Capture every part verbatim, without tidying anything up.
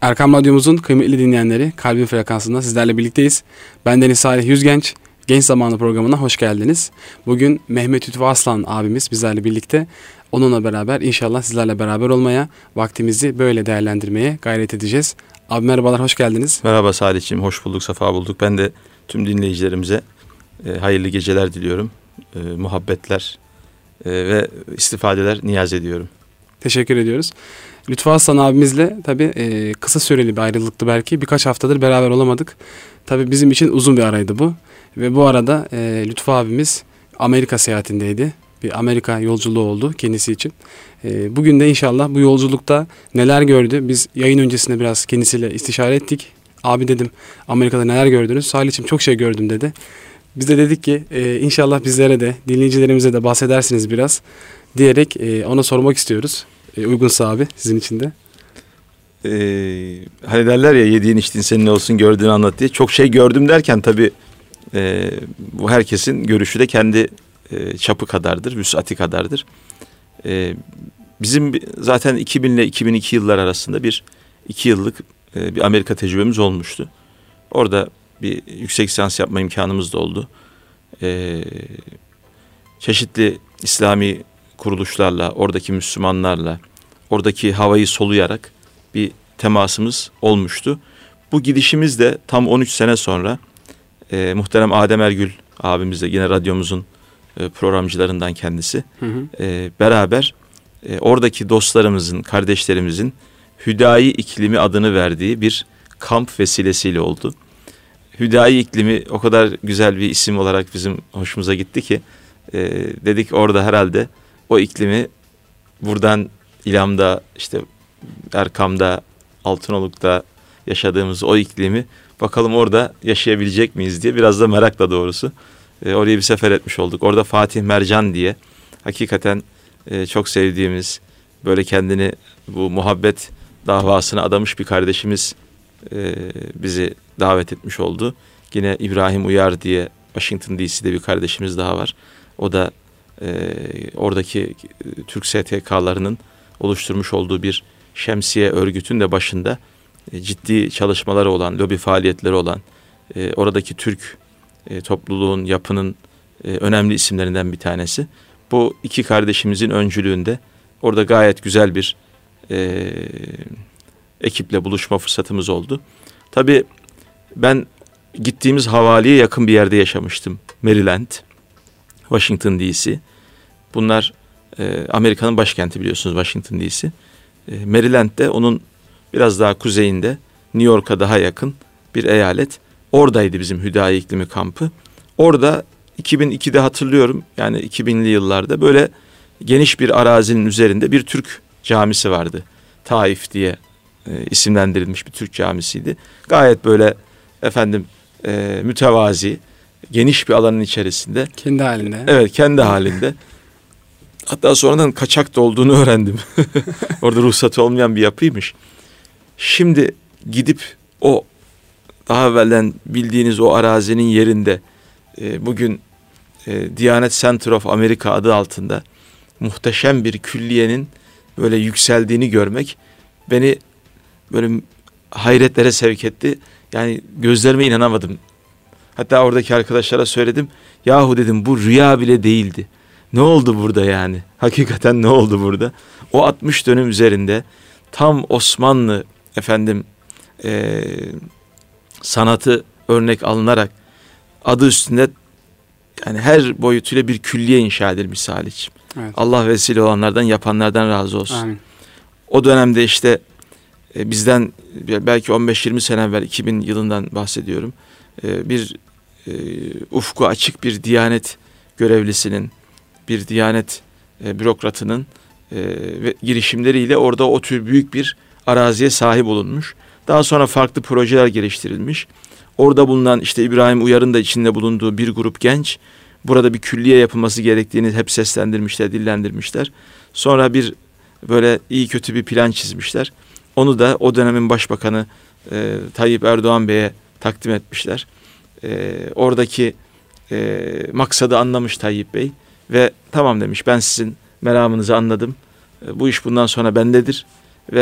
Erkam Radyomuzun kıymetli dinleyenleri, Kalbin Frekansı'nda sizlerle birlikteyiz. Ben Deniz Salih Yüzgenç, Genç Zamanı programına hoş geldiniz. Bugün Mehmet Lütfü Aslan abimiz bizlerle birlikte. Onunla beraber inşallah sizlerle beraber olmaya, vaktimizi böyle değerlendirmeye gayret edeceğiz. Abi merhabalar, hoş geldiniz. Merhaba Salih'ciğim, hoş bulduk, sefa bulduk. Ben de tüm dinleyicilerimize e, hayırlı geceler diliyorum. E, muhabbetler e, ve istifadeler niyaz ediyorum. Teşekkür ediyoruz. Lütfü Aslan abimizle tabii e, kısa süreli bir ayrılıktı belki. Birkaç haftadır beraber olamadık. Tabii bizim için uzun bir araydı bu. Ve bu arada e, Lütfü abimiz Amerika seyahatindeydi. Bir Amerika yolculuğu oldu kendisi için. E, bugün de inşallah bu yolculukta neler gördü? Biz yayın öncesinde biraz kendisiyle istişare ettik. Abi dedim, Amerika'da neler gördünüz? Salih'cim çok şey gördüm dedi. Biz de dedik ki e, inşallah bizlere de, dinleyicilerimize de bahsedersiniz biraz diyerek e, ona sormak istiyoruz. E, uygunsa abi sizin için de. Ee, hani derler ya, yediğin içtiğin senin olsun, gördüğünü anlat diye. Çok şey gördüm derken tabii e, bu herkesin görüşü de kendi e, çapı kadardır, vüsati kadardır. E, bizim zaten iki bin ile iki bin iki yıllar arasında bir iki yıllık e, bir Amerika tecrübemiz olmuştu. Orada bir yüksek lisans yapma imkanımız da oldu. E, çeşitli İslami kuruluşlarla, oradaki Müslümanlarla, oradaki havayı soluyarak bir temasımız olmuştu. Bu gidişimiz de tam on üç sene sonra e, muhterem Adem Ergül abimiz de yine radyomuzun e, programcılarından kendisi. Hı hı. E, beraber e, oradaki dostlarımızın, kardeşlerimizin Hüdayi İklimi adını verdiği bir kamp vesilesiyle oldu. Hüdayi İklimi o kadar güzel bir isim olarak bizim hoşumuza gitti ki e, dedik orada herhalde o iklimi buradan İlam'da, işte Erkam'da, Altınoluk'ta yaşadığımız o iklimi bakalım orada yaşayabilecek miyiz diye biraz da merakla doğrusu e, oraya bir sefer etmiş olduk. Orada Fatih Mercan diye hakikaten e, çok sevdiğimiz, böyle kendini bu muhabbet davasına adamış bir kardeşimiz e, bizi davet etmiş oldu. Yine İbrahim Uyar diye Washington D C'de bir kardeşimiz daha var. O da e, oradaki Türk S T K'larının oluşturmuş olduğu bir şemsiye örgütün de başında e, ciddi çalışmaları olan, lobi faaliyetleri olan, e, oradaki Türk e, topluluğun, yapının e, önemli isimlerinden bir tanesi. Bu iki kardeşimizin öncülüğünde orada gayet güzel bir e, ekiple buluşma fırsatımız oldu. Tabii ben gittiğimiz havaliye yakın bir yerde yaşamıştım. Maryland, Washington D C. Bunlar e, Amerika'nın başkenti, biliyorsunuz, Washington D C. E, Maryland'de onun biraz daha kuzeyinde, New York'a daha yakın bir eyalet. Oradaydı bizim Hüdayi İklimi kampı. Orada iki bin ikide hatırlıyorum, yani iki binli yıllarda böyle geniş bir arazinin üzerinde bir Türk camisi vardı. Taif diye e, isimlendirilmiş bir Türk camisiydi. Gayet böyle efendim e, mütevazi, geniş bir alanın içerisinde. Kendi halinde. Evet, kendi halinde. Hatta sonradan kaçak da olduğunu öğrendim. Orada ruhsatı olmayan bir yapıymış. Şimdi gidip o daha evvelden bildiğiniz o arazinin yerinde e, bugün e, Diyanet Center of America adı altında muhteşem bir külliyenin böyle yükseldiğini görmek beni böyle hayretlere sevk etti. Yani gözlerime inanamadım. Hatta oradaki arkadaşlara söyledim. Yahu dedim, bu rüya bile değildi. Ne oldu burada yani? Hakikaten ne oldu burada? O altmış dönüm üzerinde tam Osmanlı efendim e, sanatı örnek alınarak adı üstünde yani her boyutuyla bir külliye inşa edilmiş Salih'ciğim. Evet. Allah vesile olanlardan, yapanlardan razı olsun. Amin. O dönemde işte e, bizden belki on beş yirmi sene evvel, iki bin yılından bahsediyorum. E, bir e, ufku açık bir Diyanet görevlisinin, bir Diyanet e, bürokratının e, ve girişimleriyle orada o tür büyük bir araziye sahip olunmuş. Daha sonra farklı projeler geliştirilmiş. Orada bulunan işte İbrahim Uyar'ın da içinde bulunduğu bir grup genç burada bir külliye yapılması gerektiğini hep seslendirmişler, dillendirmişler. Sonra bir böyle iyi kötü bir plan çizmişler. Onu da o dönemin başbakanı e, Tayyip Erdoğan Bey'e takdim etmişler. E, oradaki e, maksadı anlamış Tayyip Bey ve tamam demiş, ben sizin meramınızı anladım. E, bu iş bundan sonra bendedir ve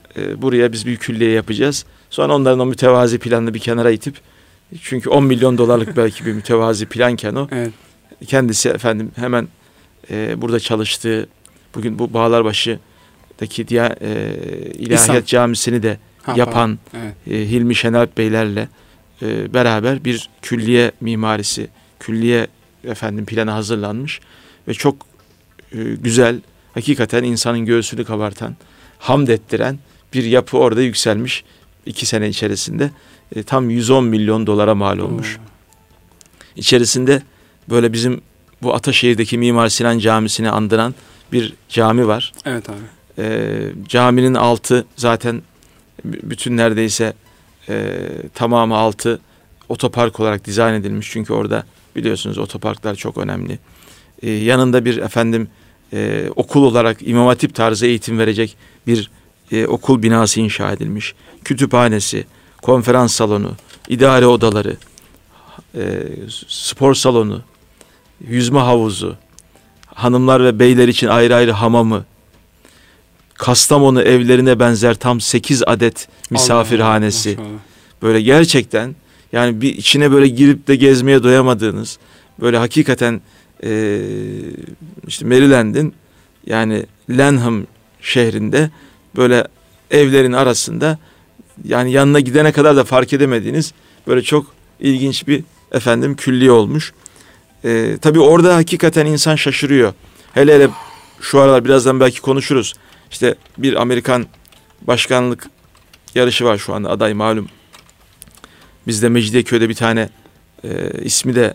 e, buraya biz bir külliye yapacağız. Sonra onların o mütevazi planını bir kenara itip, çünkü on milyon dolarlık belki bir mütevazi planken o. Evet. Kendisi efendim hemen e, burada çalıştığı, bugün bu Bağlarbaşı'daki diğer e, İlahiyat İhsan. Camisini de ha, yapan evet. e, Hilmi Şenerp Beylerle e, beraber bir külliye mimarisi, külliye efendim planı hazırlanmış ve çok e, güzel, hakikaten insanın göğsünü kabartan, hamd ettiren bir yapı orada yükselmiş. İki sene içerisinde e, tam yüz on milyon dolara mal olmuş. Oo. İçerisinde böyle bizim bu Ataşehir'deki Mimar Sinan Camisi'ni andıran bir cami var. Evet abi. E, caminin altı zaten bütün neredeyse e, tamamı altı otopark olarak dizayn edilmiş. Çünkü orada biliyorsunuz otoparklar çok önemli. E, yanında bir efendim e, okul olarak İmam Hatip tarzı eğitim verecek bir e, okul binası inşa edilmiş. Kütüphanesi, konferans salonu, idare odaları, e, spor salonu, yüzme havuzu, hanımlar ve beyler için ayrı ayrı hamamı, Kastamonu evlerine benzer tam sekiz adet misafirhanesi. Allah Allah, böyle gerçekten yani bir içine böyle girip de gezmeye doyamadığınız, böyle hakikaten e, işte Maryland'in yani Lanham şehrinde böyle evlerin arasında, yani yanına gidene kadar da fark edemediğiniz böyle çok ilginç bir efendim külliye olmuş. Ee, tabii orada hakikaten insan şaşırıyor. Hele hele şu aralar birazdan belki konuşuruz. İşte bir Amerikan başkanlık yarışı var şu anda, aday malum. Bizde Mecidiyeköy'de bir tane e, ismi de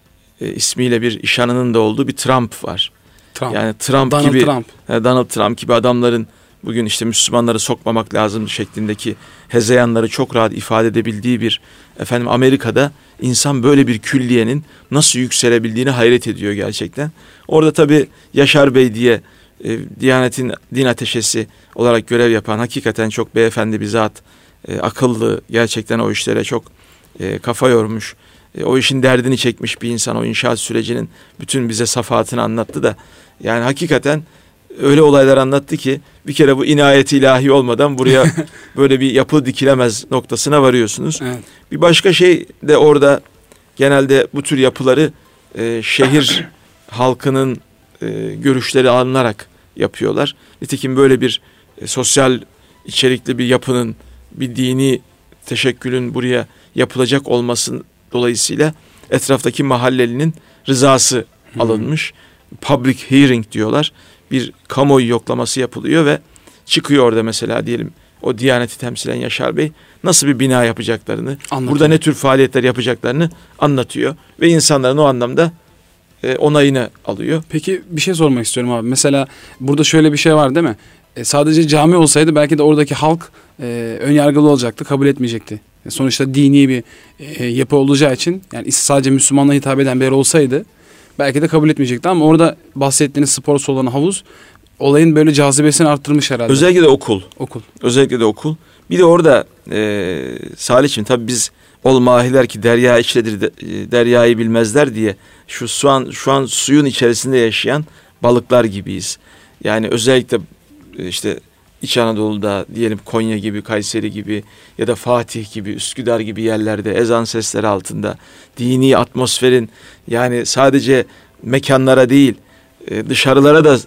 e, ismiyle bir işanının da olduğu bir Trump var. Trump. Yani Trump Donald gibi Trump. E, Donald Trump gibi adamların bugün işte Müslümanları sokmamak lazım şeklindeki hezeyanları çok rahat ifade edebildiği bir efendim Amerika'da insan böyle bir külliyenin nasıl yükselebildiğini hayret ediyor gerçekten. Orada tabii Yaşar Bey diye e, Diyanet'in din ateşesi olarak görev yapan hakikaten çok beyefendi bir zat, e, akıllı, gerçekten o işlere çok e, kafa yormuş. E, o işin derdini çekmiş bir insan, o inşaat sürecinin bütün bize safahatını anlattı da yani hakikaten öyle olaylar anlattı ki bir kere bu inayeti ilahi olmadan buraya böyle bir yapı dikilemez noktasına varıyorsunuz. Evet. Bir başka şey de orada genelde bu tür yapıları e, şehir halkının e, görüşleri alınarak yapıyorlar. Nitekim böyle bir e, sosyal içerikli bir yapının, bir dini teşekkülün buraya yapılacak olması dolayısıyla etraftaki mahallelinin rızası hmm. alınmış. Public hearing diyorlar. Bir kamuoyu yoklaması yapılıyor ve çıkıyor orada mesela diyelim o Diyaneti temsilen Yaşar Bey nasıl bir bina yapacaklarını, anlatıyor. Burada ne tür faaliyetler yapacaklarını anlatıyor ve insanların o anlamda e, onayını alıyor. Peki bir şey sormak istiyorum abi. Mesela burada şöyle bir şey var değil mi? E, sadece cami olsaydı belki de oradaki halk e, önyargılı olacaktı, kabul etmeyecekti. E, sonuçta dini bir e, yapı olacağı için, yani sadece Müslümanlara hitap eden bir yer olsaydı belki de kabul etmeyecekti, ama orada bahsettiğiniz spor salonu, havuz olayın böyle cazibesini arttırmış herhalde. Özellikle de okul. Okul. Özellikle de okul. Bir de orada e, Salih'ciğim tabii biz ol mahiler ki derya içledir de, e, deryayı bilmezler diye şu şu an şu an suyun içerisinde yaşayan balıklar gibiyiz. Yani özellikle e, işte İç Anadolu'da diyelim Konya gibi, Kayseri gibi ya da Fatih gibi, Üsküdar gibi yerlerde ezan sesleri altında dini atmosferin yani sadece mekanlara değil dışarılara da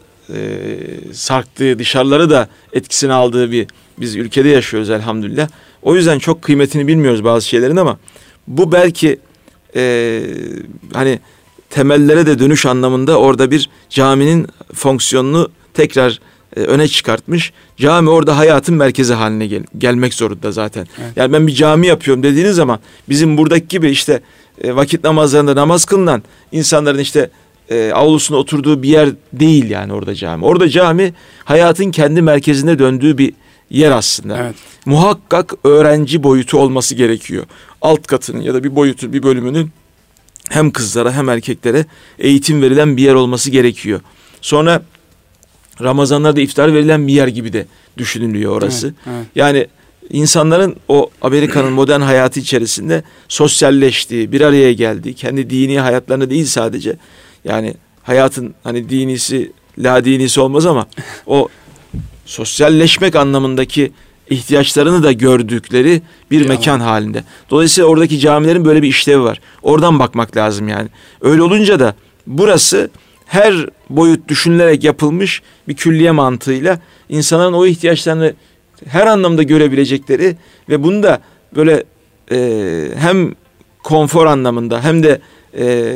sarktığı, dışarıları da etkisini aldığı bir biz ülkede yaşıyoruz elhamdülillah. O yüzden çok kıymetini bilmiyoruz bazı şeylerin, ama bu belki e, hani temellere de dönüş anlamında orada bir caminin fonksiyonunu tekrar öne çıkartmış. Cami orada hayatın merkezi haline gel- gelmek zorunda zaten. Evet. Yani ben bir cami yapıyorum dediğiniz zaman bizim buradaki gibi işte e, vakit namazlarında namaz kılınan insanların işte e, avlusuna oturduğu bir yer değil yani orada cami. Orada cami hayatın kendi merkezine döndüğü bir yer aslında. Evet. Muhakkak öğrenci boyutu olması gerekiyor. Alt katının ya da bir boyutu, bir bölümünün hem kızlara hem erkeklere eğitim verilen bir yer olması gerekiyor. Sonra Ramazanlarda iftar verilen bir yer gibi de düşünülüyor orası. Evet, evet. Yani insanların o Amerika'nın modern hayatı içerisinde sosyalleştiği, bir araya geldiği, kendi dini hayatlarını değil sadece, yani hayatın hani dinisi, la dinisi olmaz ama o sosyalleşmek anlamındaki ihtiyaçlarını da gördükleri bir Ya. mekan halinde. Dolayısıyla oradaki camilerin böyle bir işlevi var. Oradan bakmak lazım yani. Öyle olunca da burası her boyut düşünülerek yapılmış bir külliye mantığıyla insanların o ihtiyaçlarını her anlamda görebilecekleri ve bunu da böyle e, hem konfor anlamında hem de e,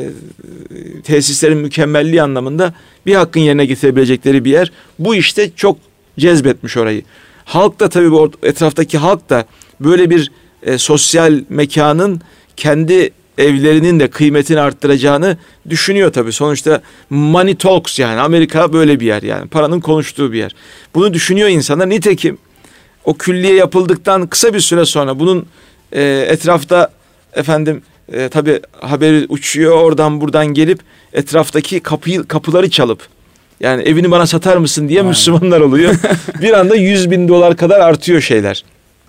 tesislerin mükemmelliği anlamında bir hakkın yerine getirebilecekleri bir yer. Bu işte çok cezbetmiş orayı. Halk da tabii bu etraftaki halk da böyle bir e, sosyal mekanın kendi evlerinin de kıymetini arttıracağını düşünüyor tabii. Sonuçta money talks, yani Amerika böyle bir yer, yani paranın konuştuğu bir yer. Bunu düşünüyor insanlar. Nitekim o külliye yapıldıktan kısa bir süre sonra bunun e, etrafta efendim e, tabii haberi uçuyor, oradan buradan gelip etraftaki kapıyı kapıları çalıp yani evini bana satar mısın diye Aynen. Müslümanlar oluyor. Bir anda yüz bin dolar kadar artıyor şeyler.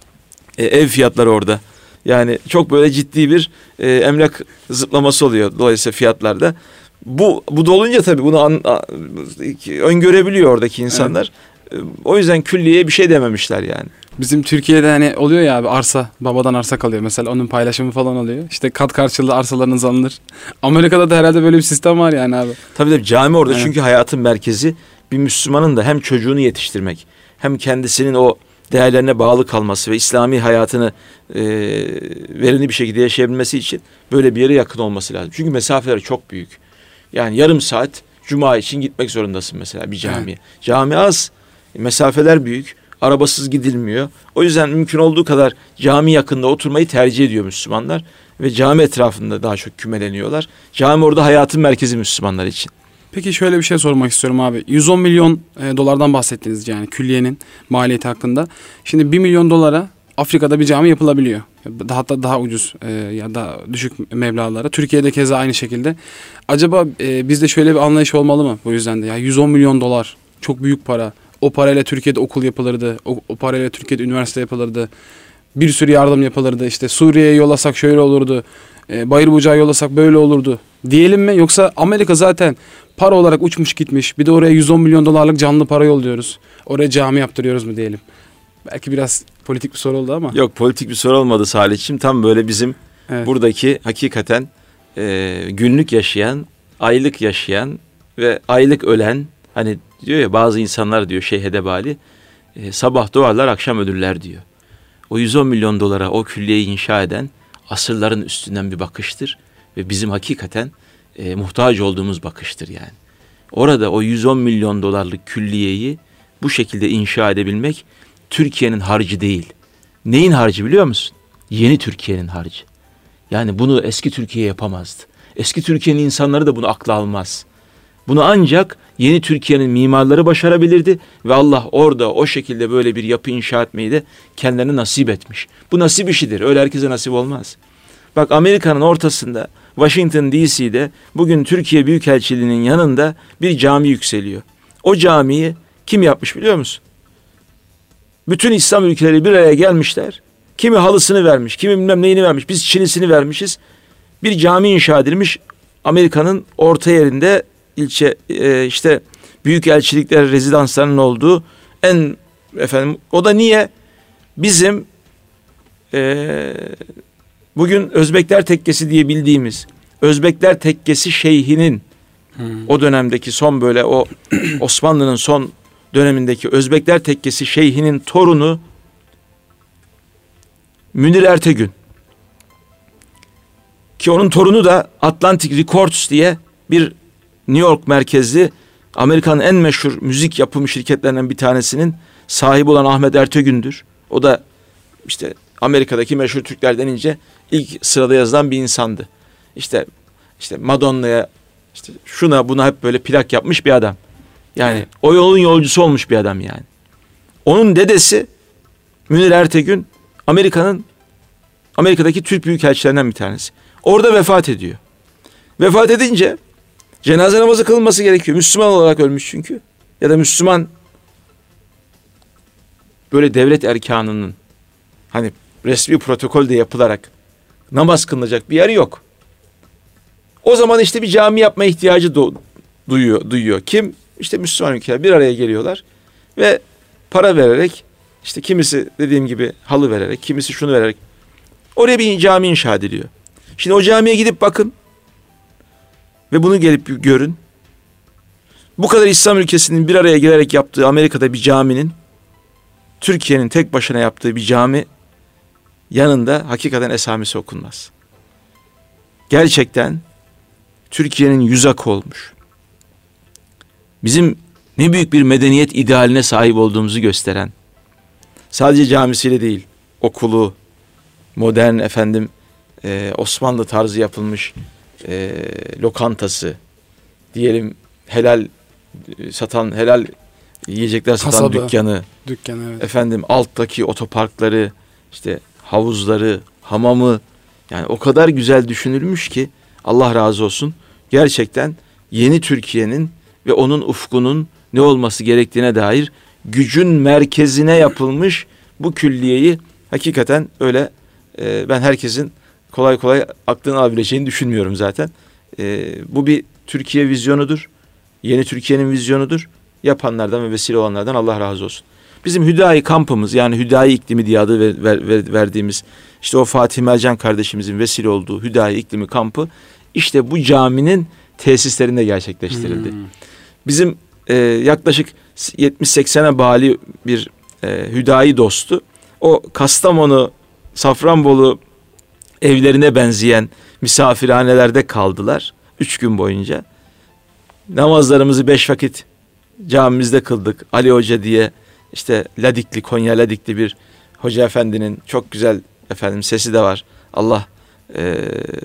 E, ev fiyatları orada. Yani çok böyle ciddi bir e, emlak zıplaması oluyor dolayısıyla fiyatlarda. Bu bu da olunca tabii bunu an, a, öngörebiliyor oradaki insanlar. Evet. E, o yüzden külliyeye bir şey dememişler yani. Bizim Türkiye'de hani oluyor ya abi, arsa babadan arsa kalıyor mesela, onun paylaşımı falan oluyor. İşte kat karşılığı arsalarınız alınır. Amerika'da da herhalde böyle bir sistem var yani abi. Tabii tabii cami orada, evet. Çünkü hayatın merkezi. Bir Müslümanın da hem çocuğunu yetiştirmek hem kendisinin o değerlerine bağlı kalması ve İslami hayatını e, verimli bir şekilde yaşayabilmesi için böyle bir yere yakın olması lazım. Çünkü mesafeler çok büyük. Yani yarım saat cuma için gitmek zorundasın mesela bir camiye. Evet. Cami az, mesafeler büyük, arabasız gidilmiyor. O yüzden mümkün olduğu kadar cami yakında oturmayı tercih ediyor Müslümanlar ve cami etrafında daha çok kümeleniyorlar. Cami orada hayatın merkezi Müslümanlar için. Peki şöyle bir şey sormak istiyorum abi. yüz on milyon dolardan bahsettiniz yani külliyenin maliyeti hakkında. Şimdi bir milyon dolara Afrika'da bir cami yapılabiliyor. Hatta daha ucuz e, ya da düşük meblağlara. Türkiye'de keza aynı şekilde. Acaba e, bizde şöyle bir anlayış olmalı mı bu yüzden de? Ya yüz on milyon dolar çok büyük para. O parayla Türkiye'de okul yapılırdı. O, o parayla Türkiye'de üniversite yapılırdı. Bir sürü yardım yapılırdı. İşte Suriye'ye yollasak şöyle olurdu. E, Bayırbucak'a yollasak böyle olurdu diyelim mi? Yoksa Amerika zaten para olarak uçmuş gitmiş. Bir de oraya yüz on milyon dolarlık canlı para yolluyoruz. Oraya cami yaptırıyoruz mu diyelim. Belki biraz politik bir soru oldu ama. Yok, politik bir soru olmadı Salih'ciğim. Tam böyle bizim evet. buradaki hakikaten e, günlük yaşayan, aylık yaşayan ve aylık ölen, hani diyor ya bazı insanlar diyor Şeyh Edebali, e, sabah doğarlar akşam ölürler diyor. O yüz on milyon dolara o külliyeyi inşa eden asırların üstünden bir bakıştır ve bizim hakikaten e, muhtaç olduğumuz bakıştır yani. Orada o yüz on milyon dolarlık külliyeyi bu şekilde inşa edebilmek Türkiye'nin harcı değil. Neyin harcı biliyor musun? Yeni Türkiye'nin harcı. Yani bunu eski Türkiye yapamazdı. Eski Türkiye'nin insanları da bunu akla almaz. Bunu ancak yeni Türkiye'nin mimarları başarabilirdi ve Allah orada o şekilde böyle bir yapı inşa etmeyi de kendilerine nasip etmiş. Bu nasip işidir. Öyle herkese nasip olmaz. Bak, Amerika'nın ortasında, Washington D C'de bugün Türkiye Büyükelçiliği'nin yanında bir cami yükseliyor. O camiyi kim yapmış biliyor musun? Bütün İslam ülkeleri bir araya gelmişler. Kimi halısını vermiş, kimi bilmem neyini vermiş. Biz çinisini vermişiz. Bir cami inşa edilmiş Amerika'nın orta yerinde, ilçe e, işte büyükelçilikler, rezidanslarının olduğu en efendim, o da niye? Bizim e, bugün Özbekler Tekkesi diye bildiğimiz Özbekler Tekkesi Şeyhi'nin hmm. o dönemdeki son böyle o Osmanlı'nın son dönemindeki Özbekler Tekkesi Şeyhi'nin torunu Münir Ertegün, ki onun torunu da Atlantic Records diye bir New York merkezli Amerika'nın en meşhur müzik yapım şirketlerinden bir tanesinin sahibi olan Ahmet Ertegün'dür. O da işte Amerika'daki meşhur Türkler denince ilk sırada yazılan bir insandı. İşte işte Madonna'ya, işte şuna buna hep böyle plak yapmış bir adam. Yani o yolun yolcusu olmuş bir adam yani. Onun dedesi Münir Ertegün Amerika'nın Amerika'daki Türk büyükelçilerinden bir tanesi. Orada vefat ediyor. Vefat edince cenaze namazı kılınması gerekiyor. Müslüman olarak ölmüş çünkü. Ya da Müslüman böyle devlet erkanının hani resmi protokolde yapılarak namaz kılınacak bir yer yok. O zaman işte bir cami yapma ihtiyacı do- duyuyor, duyuyor. Kim? İşte Müslüman ülkeler bir araya geliyorlar ve para vererek işte kimisi dediğim gibi halı vererek, kimisi şunu vererek oraya bir cami inşa ediliyor. Şimdi o camiye gidip bakın ve bunu gelip görün. Bu kadar İslam ülkesinin bir araya gelerek yaptığı Amerika'da bir caminin, Türkiye'nin tek başına yaptığı bir cami yanında hakikaten esamesi okunmaz. Gerçekten Türkiye'nin yüz akı olmuş. Bizim ne büyük bir medeniyet idealine sahip olduğumuzu gösteren, sadece camisiyle değil, okulu, modern efendim e, Osmanlı tarzı yapılmış e, lokantası, diyelim helal e, satan, helal yiyecekler satan Kasabı, dükkanı, dükkan, evet. efendim alttaki otoparkları, işte havuzları, hamamı, yani o kadar güzel düşünülmüş ki Allah razı olsun. Gerçekten yeni Türkiye'nin ve onun ufkunun ne olması gerektiğine dair gücün merkezine yapılmış bu külliyeyi hakikaten öyle e, ben herkesin kolay kolay aklını alabileceğini düşünmüyorum zaten. E, bu bir Türkiye vizyonudur. Yeni Türkiye'nin vizyonudur. Yapanlardan ve vesile olanlardan Allah razı olsun. Bizim Hüdayi kampımız, yani Hüdayi iklimi diye adı ver, ver, ver, verdiğimiz, işte o Fatih Mercan kardeşimizin vesile olduğu Hüdayi iklimi kampı işte bu caminin tesislerinde gerçekleştirildi. Hmm. Bizim e, yaklaşık yetmiş seksene bali bir e, Hüdayi dostu o Kastamonu, Safranbolu evlerine benzeyen misafirhanelerde kaldılar üç gün boyunca. Namazlarımızı beş vakit camimizde kıldık. Ali Hoca diye, işte Ladikli, Konya Ladikli bir hoca efendinin çok güzel efendim sesi de var. Allah e,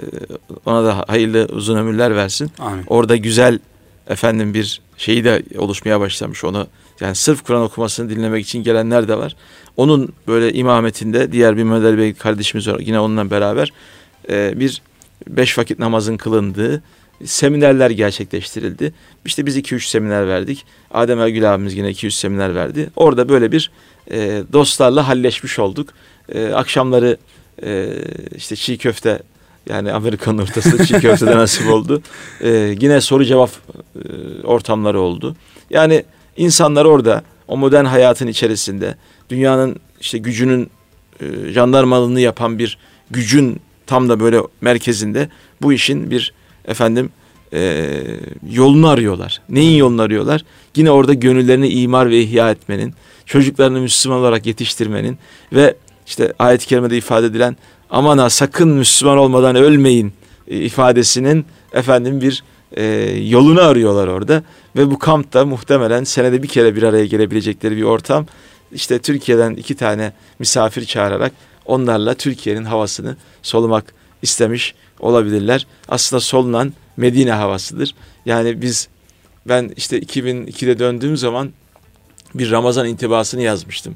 ona da hayırlı uzun ömürler versin. Amin. Orada güzel efendim bir şeyi de oluşmaya başlamış onu. Yani sırf Kur'an okumasını dinlemek için gelenler de var. Onun böyle imametinde diğer bir Mehmet Ali Bey kardeşimiz var. Yine onunla beraber e, bir beş vakit namazın kılındığı seminerler gerçekleştirildi. İşte biz iki üç seminer verdik. Adem Ergül abimiz yine iki üç seminer verdi. Orada böyle bir e, dostlarla halleşmiş olduk. E, akşamları e, işte çiğ köfte, yani Amerika'nın ortasında çiğ köfte de nasip oldu. E, yine soru cevap e, ortamları oldu. Yani insanlar orada o modern hayatın içerisinde dünyanın işte gücünün e, jandarmalığını yapan bir gücün tam da böyle merkezinde bu işin bir efendim e, yolunu arıyorlar. Neyin yolunu arıyorlar? Yine orada gönüllerini imar ve ihya etmenin, çocuklarını Müslüman olarak yetiştirmenin ve işte ayet-i kerimede ifade edilen aman ha sakın Müslüman olmadan ölmeyin e, ifadesinin efendim bir e, yolunu arıyorlar orada. Ve bu kampta muhtemelen senede bir kere bir araya gelebilecekleri bir ortam. İşte Türkiye'den iki tane misafir çağırarak onlarla Türkiye'nin havasını solumak istemiş olabilirler. Aslında solunan Medine havasıdır. Yani biz, ben işte iki bin ikide döndüğüm zaman bir Ramazan intibasını yazmıştım.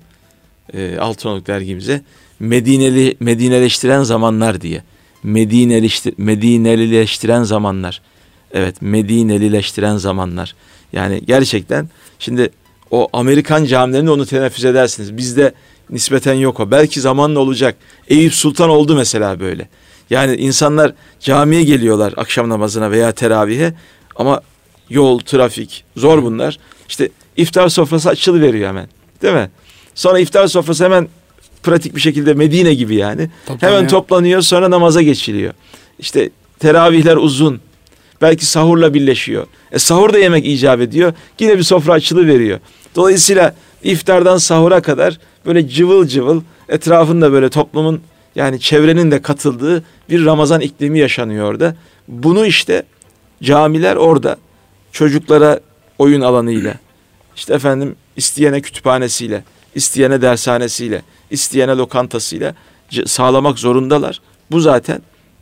E, Altınoluk dergimize. Medineli, Medineleştiren zamanlar diye. Medineleştir, Medinelileştiren zamanlar. Evet, Medinelileştiren zamanlar. Yani gerçekten şimdi o Amerikan camilerinde onu teneffüs edersiniz. Bizde nispeten yok o. Belki zamanla olacak. Eyüp Sultan oldu mesela böyle. Yani insanlar camiye geliyorlar akşam namazına veya teravihe ama yol, trafik zor bunlar. İşte iftar sofrası açılıveriyor hemen. Değil mi? Sonra iftar sofrası hemen pratik bir şekilde Medine gibi yani. Toplanıyor. Hemen toplanıyor, sonra namaza geçiliyor. İşte teravihler uzun. Belki sahurla birleşiyor. E sahur da yemek icap ediyor. Yine bir sofra açılıveriyor. Dolayısıyla iftardan sahura kadar böyle cıvıl cıvıl etrafında böyle toplumun, yani çevrenin de katıldığı bir Ramazan iklimi yaşanıyor orada. Bunu işte camiler orada çocuklara oyun alanıyla, işte efendim isteyene kütüphanesiyle, isteyene dershanesiyle, isteyene lokantasıyla sağlamak zorundalar. Bu zaten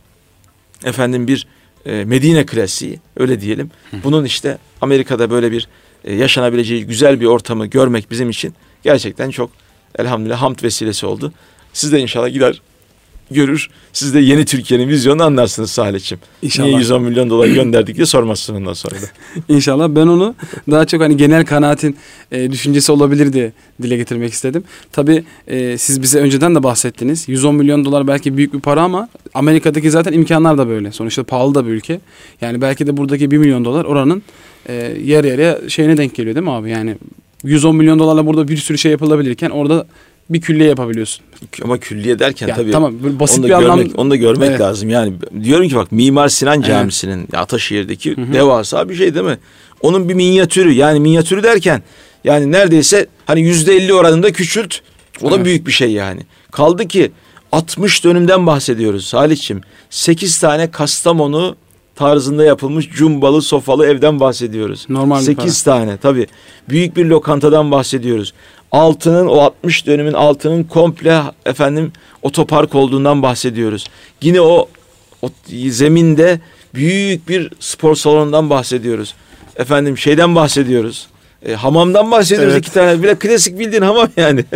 efendim bir e, Medine klasiği, öyle diyelim. Bunun işte Amerika'da böyle bir e, yaşanabileceği güzel bir ortamı görmek bizim için gerçekten çok elhamdülillah hamd vesilesi oldu. Siz de inşallah gider görür. Siz de yeni Türkiye'nin vizyonunu anlarsınız Salih'ciğim. İnşallah. Niye yüz on milyon dolar gönderdik diye sormazsın ondan sonra da. İnşallah. Ben onu daha çok hani genel kanaatin e, düşüncesi olabilir diye dile getirmek istedim. Tabii e, siz bize önceden de bahsettiniz. yüz on milyon dolar belki büyük bir para ama Amerika'daki zaten imkanlar da böyle. Sonuçta pahalı da bir ülke. Yani belki de buradaki bir milyon dolar oranın e, yarı yarıya şeyine denk geliyor değil mi abi? Yani yüz on milyon dolarla burada bir sürü şey yapılabilirken orada bir külliye yapabiliyorsun. Ama külliye derken ya, tabii tamam, basit onu da bir görmek, anlam... onu da görmek evet. lazım. Yani diyorum ki bak Mimar Sinan evet. Camisi'nin Ataşehir'deki hı-hı. devasa bir şey değil mi? Onun bir minyatürü, yani minyatürü derken yani neredeyse hani yüzde elli oranında küçült. O da evet. büyük bir şey yani. Kaldı ki altmış dönümden bahsediyoruz Salih'ciğim. sekiz tane Kastamonu tarzında yapılmış cumbalı sofalı evden bahsediyoruz. Normal sekiz tane tabii. Büyük bir lokantadan bahsediyoruz. Altının o altmış dönümün altının komple efendim otopark olduğundan bahsediyoruz. Yine o, o zeminde büyük bir spor salonundan bahsediyoruz. Efendim şeyden bahsediyoruz. E, hamamdan bahsediyoruz evet. iki tane. Bile klasik bildiğin hamam yani.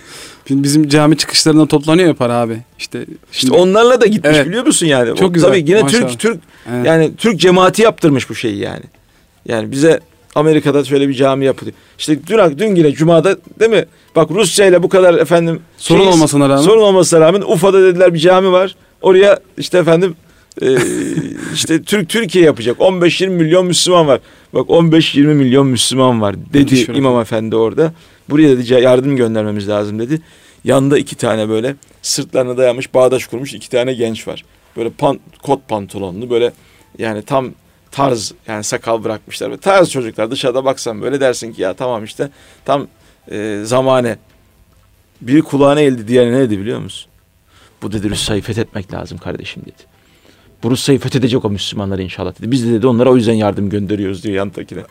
Bizim cami çıkışlarında toplanıyor ya para abi. İşte, şimdi... işte onlarla da gitmiş evet. biliyor musun yani? Çok o, güzel. Tabii yine Maşallah. Türk Türk evet. yani Türk cemaati yaptırmış bu şeyi yani. Yani bize Amerika'da şöyle bir cami yapılıyor. İşte dün dün yine Cuma'da değil mi? Bak Rusya ile bu kadar efendim sorun şeyiz, olmasına rağmen sorun olmasına rağmen Ufa'da dediler bir cami var. Oraya işte efendim e, işte Türk Türkiye yapacak. on beş yirmi milyon Müslüman var. Bak on beş yirmi milyon Müslüman var dedi İmam Efendi orada. Buraya dedi yardım göndermemiz lazım dedi. Yanında iki tane böyle sırtlarına dayamış bağdaş kurmuş iki tane genç var. Böyle pan, kot pantolonlu böyle yani tam tarz yani sakal bırakmışlar. Tarz çocuklar dışarıda baksan böyle dersin ki ya tamam işte tam e, zamane. Biri kulağına eğildi diğeri ne dedi biliyor musun? Bu dedi Rusya'yı fethetmek lazım kardeşim dedi. Bu Rusya'yı fethedecek o Müslümanlar inşallah dedi. Biz de dedi onlara o yüzden yardım gönderiyoruz diyor yantakine.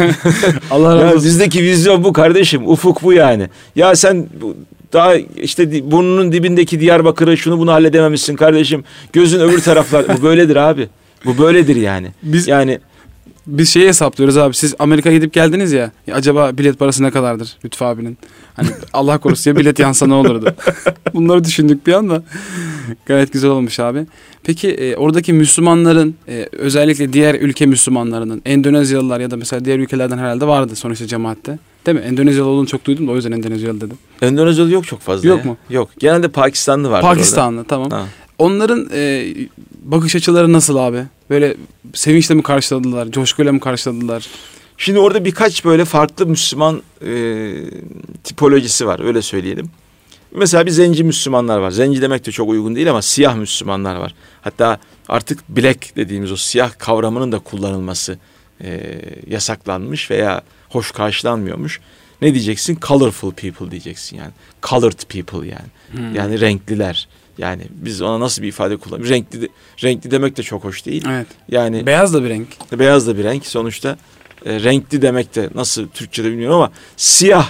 Allah razı olsun. Bizdeki vizyon bu kardeşim. Ufuk bu yani. Ya sen daha işte burnunun dibindeki Diyarbakır'ı şunu bunu halledememişsin kardeşim. Gözün öbür taraflar. Bu böyledir abi. Bu böyledir yani. Biz, yani biz şeyi hesaplıyoruz abi. Siz Amerika'ya gidip geldiniz ya. ya. Acaba bilet parası ne kadardır Lütfü abinin? Hani Allah korusun ya bilet yansa ne olurdu? Bunları düşündük bir anda. Gayet güzel olmuş abi. Peki e, oradaki Müslümanların e, özellikle diğer ülke Müslümanlarının Endonezyalılar ya da mesela diğer ülkelerden herhalde vardı sonuçta cemaatte. Değil mi? Endonezyalı olduğunu çok duydum da o yüzden Endonezyalı dedim. Endonezyalı yok çok fazla. Yok ya. mu? Yok. Genelde Pakistanlı var. Pakistanlı orada. Tamam. Ha. Onların e, bakış açıları nasıl abi? Böyle sevinçle mi karşıladılar? Coşkuyla mı karşıladılar? Şimdi orada birkaç böyle farklı Müslüman e, tipolojisi var öyle söyleyelim. Mesela bir zenci Müslümanlar var. Zenci demek de çok uygun değil ama siyah Müslümanlar var. Hatta artık black dediğimiz o siyah kavramının da kullanılması e, yasaklanmış veya hoş karşılanmıyormuş. Ne diyeceksin? Colorful people diyeceksin yani. Colored people yani. Hmm. Yani renkliler. Yani biz ona nasıl bir ifade kullanıyoruz? Renkli de, renkli demek de çok hoş değil. Evet. Yani beyaz da bir renk. Beyaz da bir renk. Sonuçta e, renkli demek de nasıl Türkçe'de bilmiyorum ama siyah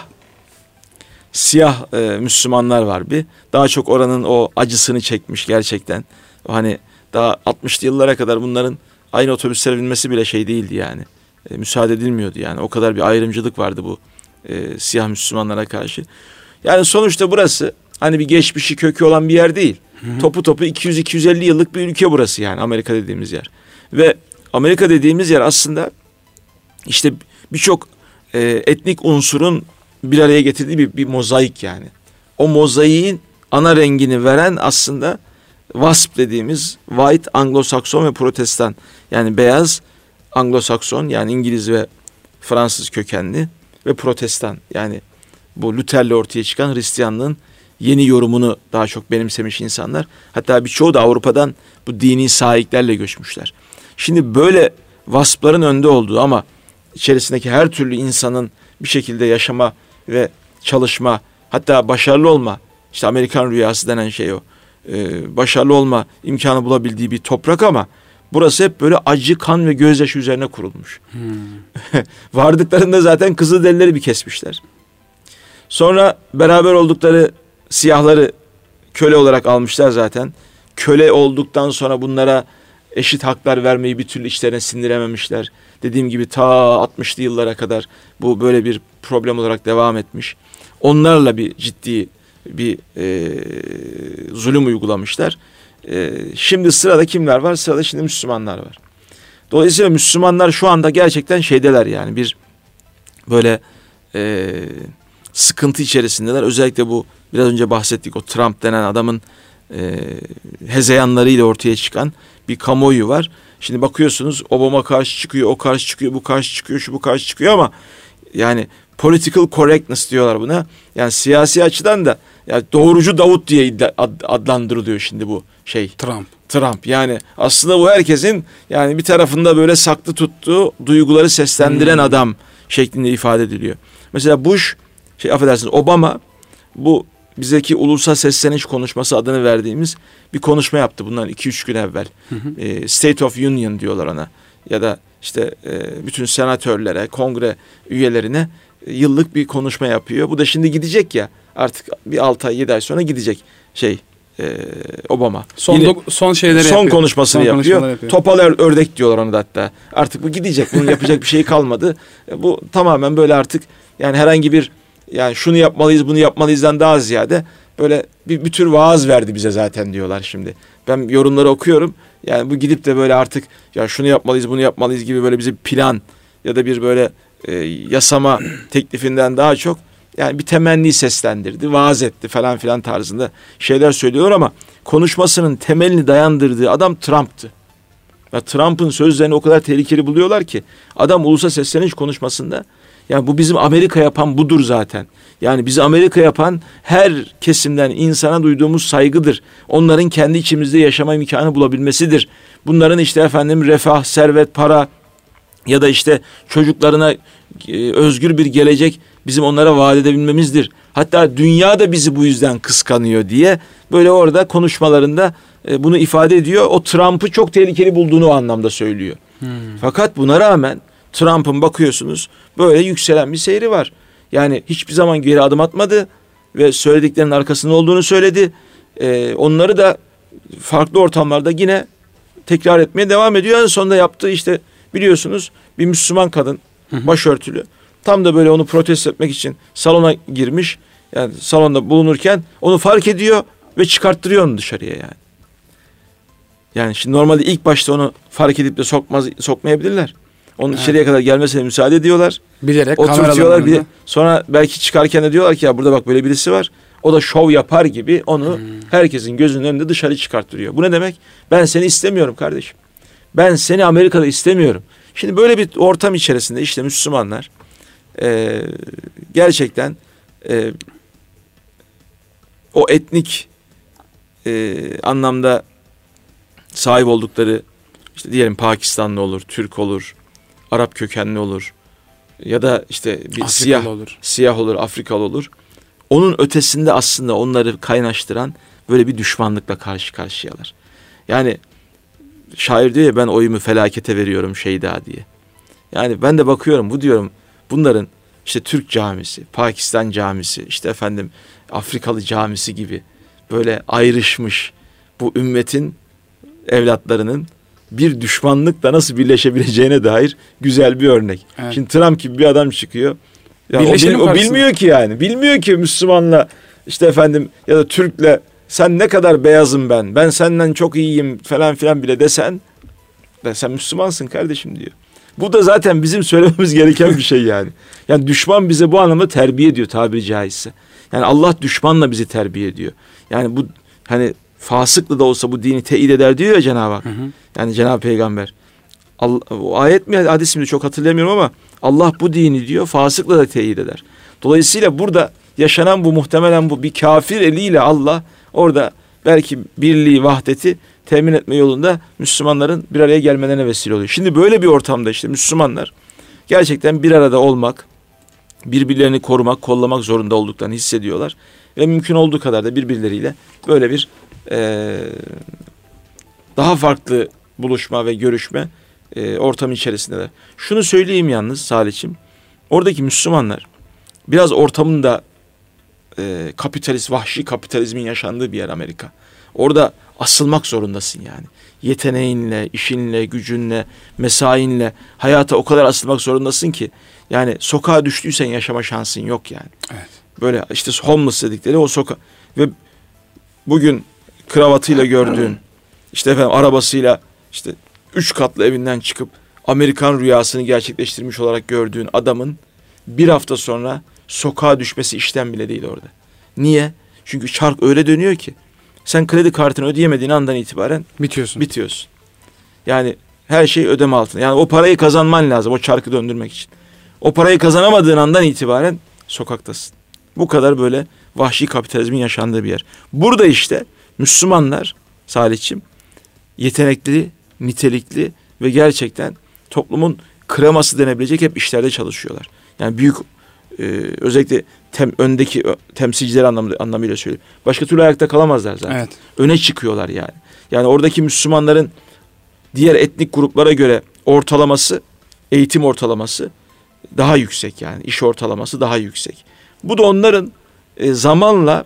siyah e, Müslümanlar var bir. Daha çok oranın o acısını çekmiş gerçekten. O hani daha altmışlı yıllara kadar bunların aynı otobüslere binmesi bile şey değildi yani. E, müsaade edilmiyordu yani. O kadar bir ayrımcılık vardı bu e, siyah Müslümanlara karşı. Yani sonuçta burası hani bir geçmişi kökü olan bir yer değil. Hı hı. Topu topu iki yüz iki yüz elli yıllık bir ülke burası yani Amerika dediğimiz yer. Ve Amerika dediğimiz yer aslında işte birçok e, etnik unsurun bir araya getirdiği bir, bir mozaik yani. O mozaiğin ana rengini veren aslında W A S P dediğimiz White, Anglo-Sakson ve Protestan. Yani beyaz Anglo-Sakson yani İngiliz ve Fransız kökenli ve Protestan. Yani bu Luther'le ortaya çıkan Hristiyanlığın yeni yorumunu daha çok benimsemiş insanlar. Hatta birçoğu da Avrupa'dan bu dini sahiplerle göçmüşler. Şimdi böyle vaspların önde olduğu ama içerisindeki her türlü insanın bir şekilde yaşama ve çalışma hatta başarılı olma işte Amerikan rüyası denen şey o. Ee, başarılı olma imkanı bulabildiği bir toprak ama burası hep böyle acı, kan ve gözyaşı üzerine kurulmuş. Hmm. Vardıklarında zaten Kızılderilileri bir kesmişler. Sonra beraber oldukları siyahları köle olarak almışlar zaten. Köle olduktan sonra bunlara eşit haklar vermeyi bir türlü içlerine sindirememişler. Dediğim gibi ta altmışlı yıllara kadar bu böyle bir problem olarak devam etmiş. Onlarla bir ciddi bir e, zulüm uygulamışlar. E, şimdi sırada kimler var? Sırada şimdi Müslümanlar var. Dolayısıyla Müslümanlar şu anda gerçekten şeydeler yani bir böyle e, sıkıntı içerisindeler. Özellikle bu biraz önce bahsettik o Trump denen adamın e, hezeyanlarıyla ortaya çıkan bir kamuoyu var. Şimdi bakıyorsunuz Obama karşı çıkıyor, o karşı çıkıyor, bu karşı çıkıyor, şu bu karşı çıkıyor ama yani political correctness diyorlar buna. Yani siyasi açıdan da Yani doğrucu Davut diye adlandırılıyor şimdi bu şey. Trump. Trump. Yani aslında bu herkesin yani bir tarafında böyle saklı tuttuğu duyguları seslendiren hmm. adam şeklinde ifade ediliyor. Mesela Bush, şey affedersiniz Obama bu bizdeki ulusal sesleniş konuşması adını verdiğimiz bir konuşma yaptı bundan iki üç gün evvel. Hı hı. E, State of Union diyorlar ona. Ya da işte e, bütün senatörlere, kongre üyelerine e, yıllık bir konuşma yapıyor. Bu da şimdi gidecek ya artık bir altı ay yedi ay sonra gidecek şey e, Obama. Son, Yine, do- son şeyleri son yapıyor. konuşmasını son yapıyor. yapıyor. Topal ördek diyorlar ona da hatta. Artık bu gidecek. Bunun yapacak bir şey kalmadı. E, bu tamamen böyle artık yani herhangi bir yani şunu yapmalıyız bunu yapmalıyızdan daha ziyade böyle bir, bir tür vaaz verdi bize zaten diyorlar şimdi. Ben yorumları okuyorum. Yani bu gidip de böyle artık ya şunu yapmalıyız bunu yapmalıyız gibi böyle bize bir plan ya da bir böyle e, yasama teklifinden daha çok yani bir temenni seslendirdi, vaaz etti falan filan tarzında şeyler söylüyor ama konuşmasının temelini dayandırdığı adam Trump'tı. Ya Trump'ın sözlerini o kadar tehlikeli buluyorlar ki adam ulusal sesleniş konuşmasında yani bu bizim Amerika yapan budur zaten. Yani bizi Amerika yapan her kesimden insana duyduğumuz saygıdır. Onların kendi içimizde yaşama imkanı bulabilmesidir. Bunların işte efendim refah, servet, para ya da işte çocuklarına e, özgür bir gelecek bizim onlara vaat edebilmemizdir. Hatta dünya da bizi bu yüzden kıskanıyor diye böyle orada konuşmalarında e, bunu ifade ediyor. O Trump'ı çok tehlikeli bulduğunu o anlamda söylüyor. Hmm. Fakat buna rağmen Trump'ın bakıyorsunuz böyle yükselen bir seyri var. Yani hiçbir zaman geri adım atmadı ve söylediklerinin arkasında olduğunu söyledi. Ee, onları da farklı ortamlarda yine tekrar etmeye devam ediyor. En sonunda yaptığı işte biliyorsunuz bir Müslüman kadın başörtülü. Tam da böyle onu protesto etmek için salona girmiş. Yani salonda bulunurken onu fark ediyor ve çıkarttırıyor onu dışarıya yani. Yani şimdi normalde ilk başta onu fark edip de sokmaz, sokmayabilirler. Onun evet. içeriye kadar gelmesine müsaade ediyorlar. Bilerek oturtuyorlar. Bir, sonra belki çıkarken de diyorlar ki ya burada bak böyle birisi var. O da şov yapar gibi onu hmm. herkesin gözünün önünde dışarı çıkarttırıyor. Bu ne demek? Ben seni istemiyorum kardeşim. Ben seni Amerika'da istemiyorum. Şimdi böyle bir ortam içerisinde işte Müslümanlar e, gerçekten e, o etnik e, anlamda sahip oldukları işte diyelim Pakistanlı olur, Türk olur, Arap kökenli olur ya da işte bir Afrikalı siyah olur. siyah olur, Afrikalı olur. Onun ötesinde aslında onları kaynaştıran böyle bir düşmanlıkla karşı karşıyalar. Yani şair diyor ya ben oyumu felakete veriyorum şeyda diye. Yani ben de bakıyorum bu diyorum bunların işte Türk camisi, Pakistan camisi, işte efendim Afrikalı camisi gibi böyle ayrışmış bu ümmetin evlatlarının bir düşmanlıkla nasıl birleşebileceğine dair güzel bir örnek. Evet. Şimdi Trump gibi bir adam çıkıyor. Ya o, bil, o bilmiyor ki yani. Bilmiyor ki Müslümanla işte efendim ya da Türk'le sen ne kadar beyazım ben. Ben senden çok iyiyim falan filan bile desen de sen Müslümansın kardeşim diyor. Bu da zaten bizim söylememiz gereken bir şey yani. Yani düşman bize bu anlamda terbiye ediyor tabiri caizse. Yani Allah düşmanla bizi terbiye ediyor. Yani bu hani fasıklı da olsa bu dini teyit eder diyor ya Cenab-ı Hak. Hı hı. Yani Cenab-ı Peygamber. Allah, o ayet mi hadis mi çok hatırlamıyorum ama Allah bu dini diyor fasıkla da teyit eder. Dolayısıyla burada yaşanan bu muhtemelen bu bir kafir eliyle Allah orada belki birliği, vahdeti temin etme yolunda Müslümanların bir araya gelmelerine vesile oluyor. Şimdi böyle bir ortamda işte Müslümanlar gerçekten bir arada olmak, birbirlerini korumak, kollamak zorunda olduklarını hissediyorlar. Ve mümkün olduğu kadar da birbirleriyle böyle bir e, daha farklı buluşma ve görüşme e, ortamı içerisindeler. Şunu söyleyeyim yalnız Salih'ciğim, oradaki Müslümanlar biraz ortamın da e, kapitalist, vahşi kapitalizmin yaşandığı bir yer Amerika. Orada asılmak zorundasın yani. Yeteneğinle, işinle, gücünle, mesainle hayata o kadar asılmak zorundasın ki yani sokağa düştüysen yaşama şansın yok yani. Evet. Böyle işte homeless dedikleri o sokak ve bugün kravatıyla gördüğün işte efendim arabasıyla işte üç katlı evinden çıkıp Amerikan rüyasını gerçekleştirmiş olarak gördüğün adamın bir hafta sonra sokağa düşmesi işten bile değil orada. Niye? Çünkü çark öyle dönüyor ki sen kredi kartını ödeyemediğin andan itibaren bitiyorsun. Bitiyorsun. Yani her şey ödeme altında. Yani o parayı kazanman lazım o çarkı döndürmek için. O parayı kazanamadığın andan itibaren sokaktasın. Bu kadar böyle vahşi kapitalizmin yaşandığı bir yer. Burada işte Müslümanlar Salihçim yetenekli, nitelikli ve gerçekten toplumun kreması denebilecek hep işlerde çalışıyorlar. Yani büyük e, özellikle tem, öndeki temsilciler anlamı, anlamıyla söylüyorum. Başka türlü ayakta kalamazlar zaten. Evet. Öne çıkıyorlar yani. Yani oradaki Müslümanların diğer etnik gruplara göre ortalaması, eğitim ortalaması daha yüksek yani. İş ortalaması daha yüksek. Bu da onların e, zamanla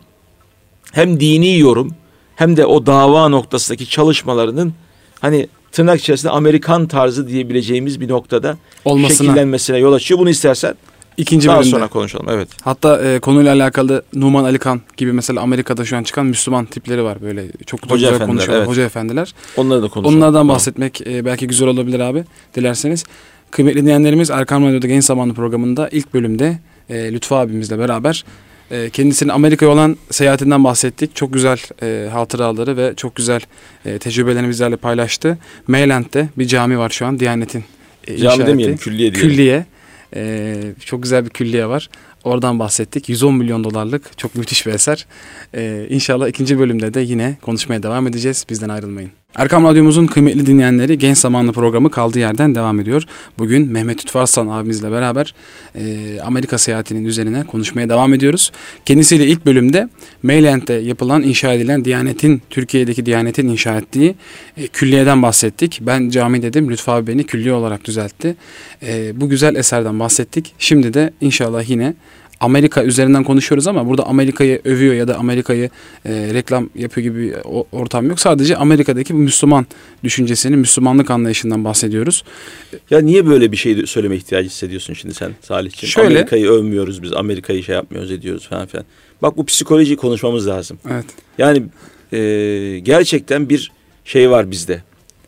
hem dini yorum hem de o dava noktasındaki çalışmalarının hani tırnak içerisinde Amerikan tarzı diyebileceğimiz bir noktada olmasına, şekillenmesine yol açıyor. Bunu istersen İkinci daha bölümde sonra konuşalım. Evet. Hatta e, konuyla alakalı Numan Alikan gibi mesela Amerika'da şu an çıkan Müslüman tipleri var böyle çok hoca güzel efendiler, konuşuyorlar. Evet. Hoca efendiler. Onları da konuşalım. Onlardan bahsetmek e, belki güzel olabilir abi dilerseniz. Kıymetli dinleyenlerimiz Erkam Radyo'da Genç Zamanlı programında ilk bölümde e, Lütfü abimizle beraber e, kendisinin Amerika'ya olan seyahatinden bahsettik. Çok güzel e, hatıraları ve çok güzel e, tecrübelerini bizlerle paylaştı. Maryland'de bir cami var şu an Diyanet'in e, inşa Cami demeyelim, külliye diyelim. Külliye. Ee, çok güzel bir külliye var. Oradan bahsettik. yüz on milyon dolarlık çok müthiş bir eser. Ee, İnşallah ikinci bölümde de yine konuşmaya devam edeceğiz. Bizden ayrılmayın. Erkam Radyomuzun kıymetli dinleyenleri Genç Zamanlı programı kaldığı yerden devam ediyor. Bugün Mehmet Lütfü Arslan abimizle beraber e, Amerika seyahatinin üzerine konuşmaya devam ediyoruz. Kendisiyle ilk bölümde Maryland'de yapılan, inşa edilen Diyanet'in, Türkiye'deki Diyanet'in inşa ettiği e, külliyeden bahsettik. Ben cami dedim, Lütfü abi beni külliye olarak düzeltti. E, bu güzel eserden bahsettik. Şimdi de inşallah yine Amerika üzerinden konuşuyoruz ama burada Amerika'yı övüyor ya da Amerika'yı e, reklam yapıyor gibi bir ortam yok. Sadece Amerika'daki bu Müslüman düşüncesinin, Müslümanlık anlayışından bahsediyoruz. Ya niye böyle bir şey söyleme ihtiyacı hissediyorsun şimdi sen Salihciğim? Şöyle, Amerika'yı övmüyoruz biz, Amerika'yı şey yapmıyoruz, ediyoruz falan filan. Bak bu psikolojiyi konuşmamız lazım. Evet. Yani e, gerçekten bir şey var bizde.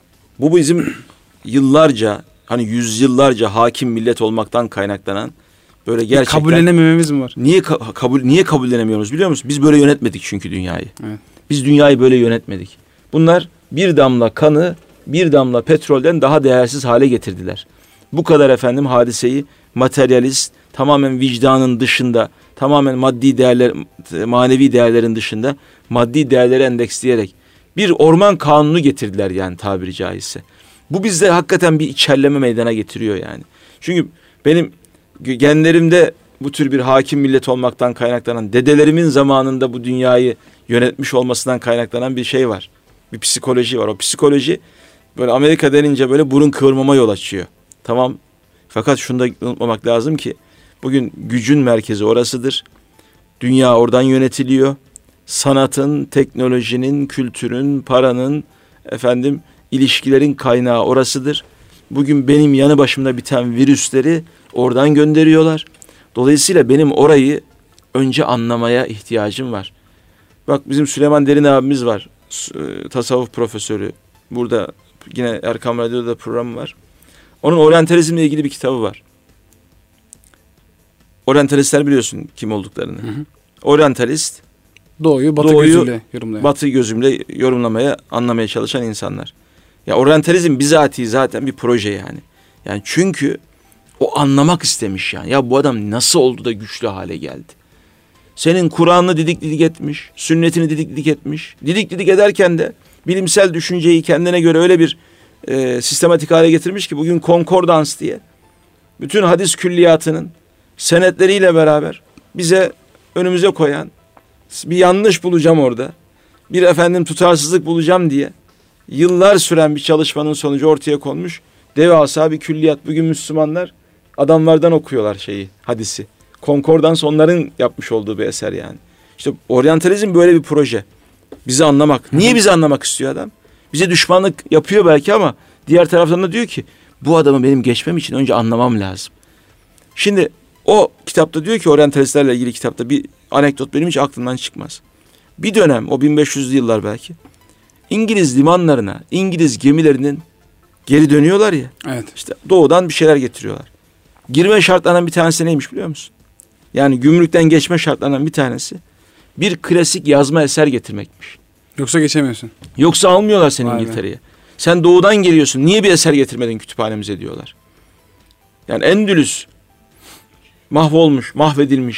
Bu bizim yıllarca, hani yüzyıllarca hakim millet olmaktan kaynaklanan böyle gerçekten kabullenemememiz mi var? Niye ka- kabul niye kabullenemiyoruz biliyor musun? Biz böyle yönetmedik çünkü dünyayı. Evet. Biz dünyayı böyle yönetmedik. Bunlar bir damla kanı, bir damla petrolden daha değersiz hale getirdiler. Bu kadar efendim hadiseyi materyalist, tamamen vicdanın dışında, tamamen maddi değerler, manevi değerlerin dışında maddi değerleri endeksleyerek bir orman kanunu getirdiler yani tabiri caizse. Bu bizde hakikaten bir içerleme meydana getiriyor yani. Çünkü benim genlerimde bu tür bir hakim millet olmaktan kaynaklanan, dedelerimin zamanında bu dünyayı yönetmiş olmasından kaynaklanan bir şey var. Bir psikoloji var. O psikoloji böyle Amerika denince böyle burun kıvırmama yol açıyor. Tamam. Fakat şunu da unutmamak lazım ki bugün gücün merkezi orasıdır. Dünya oradan yönetiliyor. Sanatın, teknolojinin, kültürün, paranın, efendim ilişkilerin kaynağı orasıdır. Bugün benim yanı başımda biten virüsleri oradan gönderiyorlar. Dolayısıyla benim orayı önce anlamaya ihtiyacım var. Bak bizim Süleyman Derin abimiz var. Tasavvuf profesörü. Burada yine Erkam Radyo'da program var. Onun oryantalizmle ilgili bir kitabı var. Oryantalistler biliyorsun kim olduklarını. Hı hı. Oryantalist Doğuyu batı Doğuyu, gözüyle yorumlayan. Batı gözümle yorumlamaya, anlamaya çalışan insanlar. Ya oryantalizm bizatihi zaten bir proje yani. Yani çünkü o anlamak istemiş yani. Ya bu adam nasıl oldu da güçlü hale geldi? Senin Kur'an'ını didik didik etmiş, sünnetini didik didik etmiş. Didik didik ederken de bilimsel düşünceyi kendine göre öyle bir e, sistematik hale getirmiş ki bugün konkordans diye bütün hadis külliyatının senetleriyle beraber bize önümüze koyan, bir yanlış bulacağım orada, bir efendim tutarsızlık bulacağım diye yıllar süren bir çalışmanın sonucu ortaya konmuş devasa bir külliyat. Bugün Müslümanlar adamlardan okuyorlar şeyi, hadisi. Konkordans onların yapmış olduğu bir eser yani. İşte oryantalizm böyle bir proje. Bizi anlamak. Niye bizi anlamak istiyor adam? Bize düşmanlık yapıyor belki ama diğer taraftan da diyor ki bu adamı benim geçmem için önce anlamam lazım. Şimdi o kitapta diyor ki oryantalistlerle ilgili kitapta bir anekdot benim hiç aklımdan çıkmaz. Bir dönem o bin beş yüzlü yıllar belki İngiliz limanlarına, İngiliz gemilerinin geri dönüyorlar ya. Evet. İşte doğudan bir şeyler getiriyorlar. Girme şartlarından bir tanesi neymiş biliyor musun? Yani gümrükten geçme şartlarından bir tanesi bir klasik yazma eser getirmekmiş. Yoksa geçemiyorsun. Yoksa almıyorlar seni İngiltere'ye. Sen doğudan geliyorsun. Niye bir eser getirmedin kütüphanemize diyorlar. Yani Endülüs mahvolmuş, mahvedilmiş.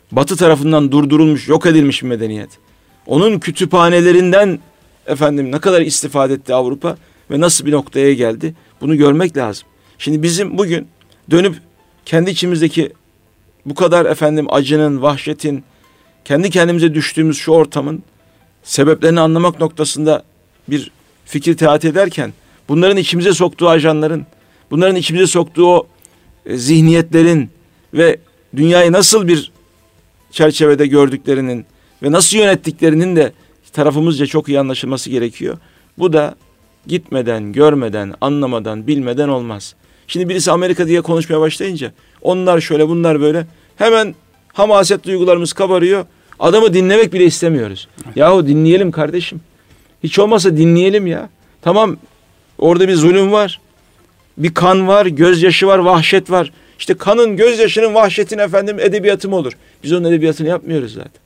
Batı tarafından durdurulmuş, yok edilmiş bir medeniyet. Onun kütüphanelerinden efendim ne kadar istifade etti Avrupa ve nasıl bir noktaya geldi? Bunu görmek lazım. Şimdi bizim bugün dönüp kendi içimizdeki bu kadar efendim acının, vahşetin, kendi kendimize düştüğümüz şu ortamın sebeplerini anlamak noktasında bir fikir teat ederken bunların içimize soktuğu ajanların, bunların içimize soktuğu o e, zihniyetlerin ve dünyayı nasıl bir çerçevede gördüklerinin ve nasıl yönettiklerinin de tarafımızca çok iyi anlaşılması gerekiyor. Bu da gitmeden, görmeden, anlamadan, bilmeden olmaz. Şimdi birisi Amerika diye konuşmaya başlayınca onlar şöyle, bunlar böyle, hemen hamaset duygularımız kabarıyor. Adamı dinlemek bile istemiyoruz. Yahu dinleyelim kardeşim. Hiç olmazsa dinleyelim ya. Tamam, orada bir zulüm var. Bir kan var, gözyaşı var, vahşet var. İşte kanın, gözyaşının, vahşetin efendim edebiyatı mı olur? Biz onun edebiyatını yapmıyoruz zaten.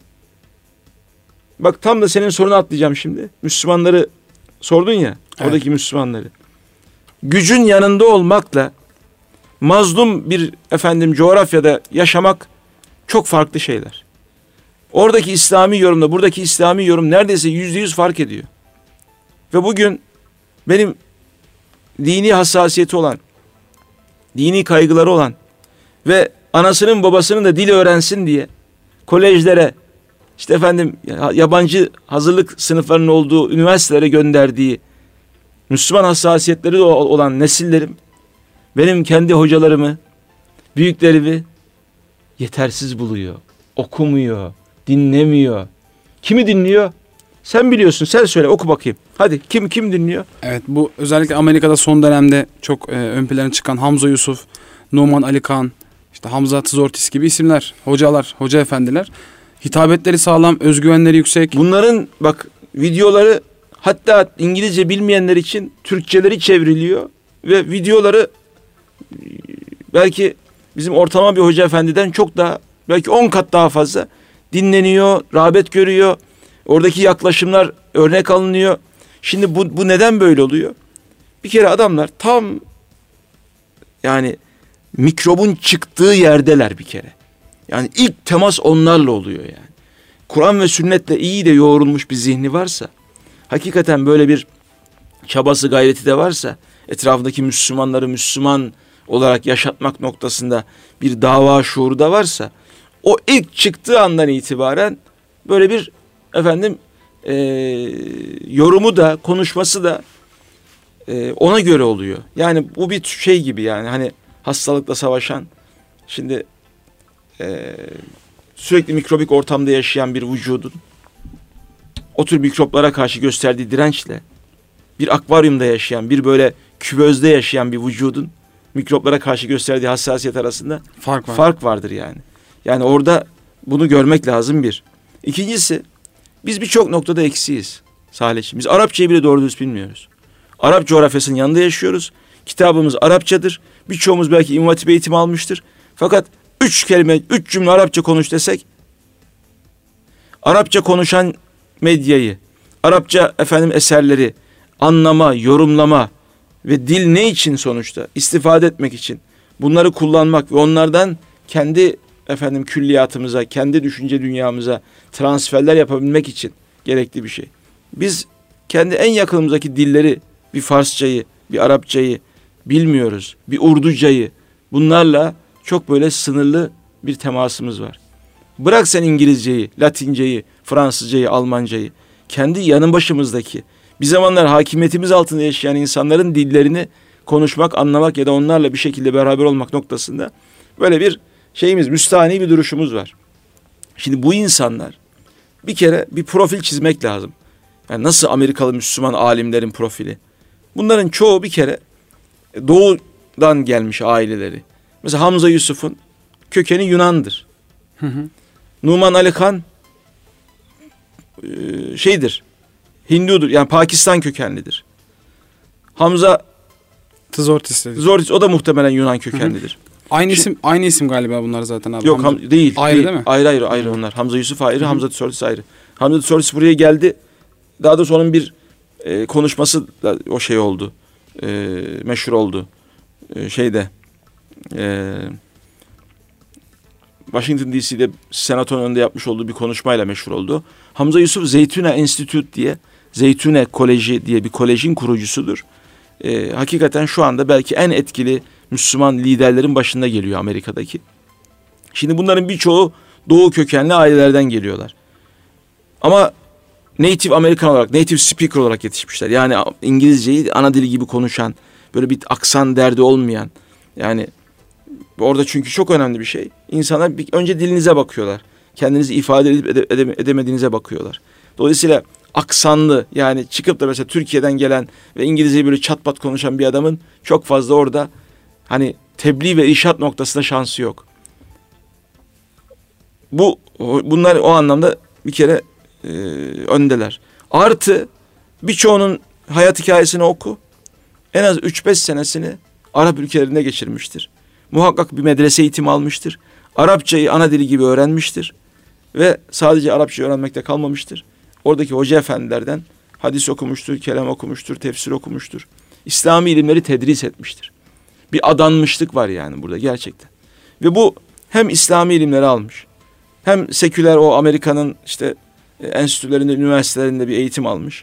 Bak tam da senin sorunu atlayacağım şimdi. Müslümanları sordun ya, evet. Oradaki Müslümanları. Gücün yanında olmakla mazlum bir efendim coğrafyada yaşamak çok farklı şeyler. Oradaki İslami yorumla buradaki İslami yorum neredeyse yüzde yüz fark ediyor. Ve bugün benim dini hassasiyeti olan, dini kaygıları olan ve anasının babasının da dil öğrensin diye kolejlere, işte efendim yabancı hazırlık sınıflarının olduğu üniversitelere gönderdiği Müslüman hassasiyetleri olan nesillerim benim kendi hocalarımı, büyüklerimi yetersiz buluyor, okumuyor, dinlemiyor. Kimi dinliyor? Sen biliyorsun, sen söyle, oku bakayım. Hadi kim kim dinliyor? Evet, bu özellikle Amerika'da son dönemde çok e, ön plana çıkan Hamza Yusuf, Numan Ali Khan, işte Hamza Tızortis gibi isimler, hocalar, hoca efendiler. Hitabetleri sağlam, özgüvenleri yüksek. Bunların bak videoları, hatta İngilizce bilmeyenler için Türkçeleri çevriliyor ve videoları belki bizim ortalama bir hoca efendiden çok daha, belki on kat daha fazla dinleniyor, rağbet görüyor. Oradaki yaklaşımlar örnek alınıyor. Şimdi bu, bu neden böyle oluyor? Bir kere adamlar tam yani mikrobun çıktığı yerdeler bir kere. Yani ilk temas onlarla oluyor yani. Kur'an ve sünnetle iyi de yoğrulmuş bir zihni varsa, hakikaten böyle bir çabası, gayreti de varsa, etrafındaki Müslümanları Müslüman olarak yaşatmak noktasında bir dava şuuru da varsa, o ilk çıktığı andan itibaren böyle bir efendim e, yorumu da, konuşması da e, ona göre oluyor. Yani bu bir şey gibi, yani hani hastalıkla savaşan, şimdi e, sürekli mikrobik ortamda yaşayan bir vücudun o tür mikroplara karşı gösterdiği dirençle bir akvaryumda yaşayan, bir böyle küvezde yaşayan bir vücudun mikroplara karşı gösterdiği hassasiyet arasında fark, var. fark vardır yani. Yani orada bunu görmek lazım bir. İkincisi, biz birçok noktada eksiyiz Salih'ciğim. Biz Arapçayı bile doğru düz bilmiyoruz. Arap coğrafyasının yanında yaşıyoruz. Kitabımız Arapçadır. Birçoğumuz belki İmam Hatip eğitimi almıştır. Fakat üç kelime, üç cümle Arapça konuş desek, Arapça konuşan medyayı, Arapça efendim eserleri anlama, yorumlama ve dil ne için sonuçta? İstifade etmek için. Bunları kullanmak ve onlardan kendi efendim külliyatımıza, kendi düşünce dünyamıza transferler yapabilmek için gerekli bir şey. Biz kendi en yakınımızdaki dilleri, bir Farsçayı, bir Arapçayı bilmiyoruz. Bir Urducayı. Bunlarla çok böyle sınırlı bir temasımız var. Bırak sen İngilizceyi, Latinceyi, Fransızcayı, Almancayı. Kendi yanın başımızdaki, bir zamanlar hakimiyetimiz altında yaşayan insanların dillerini konuşmak, anlamak ya da onlarla bir şekilde beraber olmak noktasında böyle bir şeyimiz, müstahni bir duruşumuz var. Şimdi bu insanlar, bir kere bir profil çizmek lazım. Yani nasıl Amerikalı Müslüman alimlerin profili? Bunların çoğu bir kere doğudan gelmiş aileleri. Mesela Hamza Yusuf'un kökeni Yunan'dır. Hı hı. Numan Ali Khan şeydir, Hindudur, yani Pakistan kökenlidir. Hamza Tızortis, Tızortis, o da muhtemelen Yunan kökenlidir. Hı hı. Aynı Şimdi, isim aynı isim galiba bunlar zaten abi. Yok Hamza, değil. Ayrı değil. değil mi? Ayrı ayrı ayrı onlar. Hamza Yusuf ayrı, Hı-hı. Hamza Tızortis ayrı. Hamza Tızortis buraya geldi. Daha doğrusu onun bir e, konuşması da o şey oldu. E, meşhur oldu. E, şeyde e, Washington D C'de senatonun önünde yapmış olduğu bir konuşmayla meşhur oldu. Hamza Yusuf Zeytune Institute diye, Zeytune Koleji diye bir kolejin kurucusudur. Ee, hakikaten şu anda belki en etkili Müslüman liderlerin başında geliyor Amerika'daki. Şimdi bunların birçoğu Doğu kökenli ailelerden geliyorlar. Ama native Amerikan olarak, native speaker olarak yetişmişler. Yani İngilizceyi ana dili gibi konuşan, böyle bir aksan derdi olmayan. Yani orada çünkü çok önemli bir şey. İnsanlar bir, önce dilinize bakıyorlar. Kendinizi ifade edip ede, edeme, edemediğinize bakıyorlar. Dolayısıyla aksanlı, yani çıkıp da mesela Türkiye'den gelen ve İngilizceyi böyle çat pat konuşan bir adamın çok fazla orada hani tebliğ ve irşat noktasında şansı yok. Bu bunlar o anlamda bir kere e, öndeler. Artı birçoğunun hayat hikayesini oku. En az üç beş senesini Arap ülkelerinde geçirmiştir. Muhakkak bir medrese eğitimi almıştır. Arapçayı ana dili gibi öğrenmiştir. Ve sadece Arapça öğrenmekte kalmamıştır. Oradaki hoca efendilerden hadis okumuştur, kelam okumuştur, tefsir okumuştur. İslami ilimleri tedris etmiştir. Bir adanmışlık var yani burada gerçekten. Ve bu hem İslami ilimleri almış, hem seküler o Amerika'nın işte enstitülerinde, üniversitelerinde bir eğitim almış.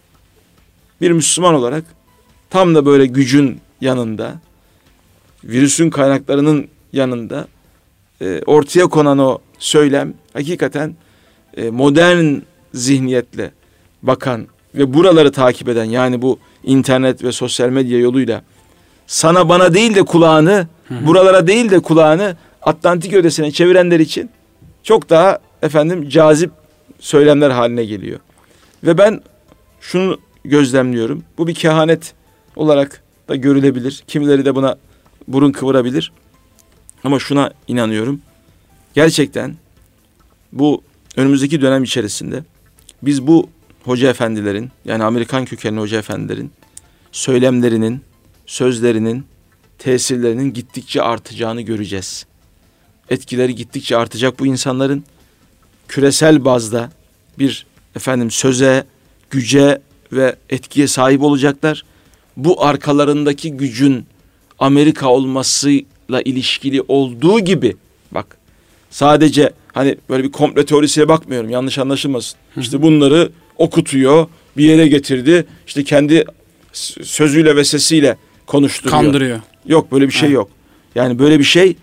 Bir Müslüman olarak tam da böyle gücün yanında, virüsün kaynaklarının yanında e, ortaya konan o söylem hakikaten e, modern zihniyetle bakan ve buraları takip eden, yani bu internet ve sosyal medya yoluyla sana bana değil de kulağını, hı-hı, buralara değil de kulağını Atlantik ötesine çevirenler için çok daha efendim cazip söylemler haline geliyor. Ve ben şunu gözlemliyorum. Bu bir kehanet olarak da görülebilir. Kimileri de buna burun kıvırabilir. Ama şuna inanıyorum. Gerçekten bu önümüzdeki dönem içerisinde biz bu hoca efendilerin, yani Amerikan kökenli hoca efendilerin söylemlerinin, sözlerinin, tesirlerinin gittikçe artacağını göreceğiz. Etkileri gittikçe artacak bu insanların. Küresel bazda bir efendim söze, güce ve etkiye sahip olacaklar. Bu arkalarındaki gücün Amerika olmasıyla ilişkili olduğu gibi, bak sadece hani böyle bir komple teorisiye bakmıyorum, yanlış anlaşılmasın. Hı hı. İşte bunları okutuyor, bir yere getirdi, işte kendi sözüyle ve sesiyle konuşturuyor. Kandırıyor. Yok, böyle bir şey, evet, yok. Yani böyle bir şey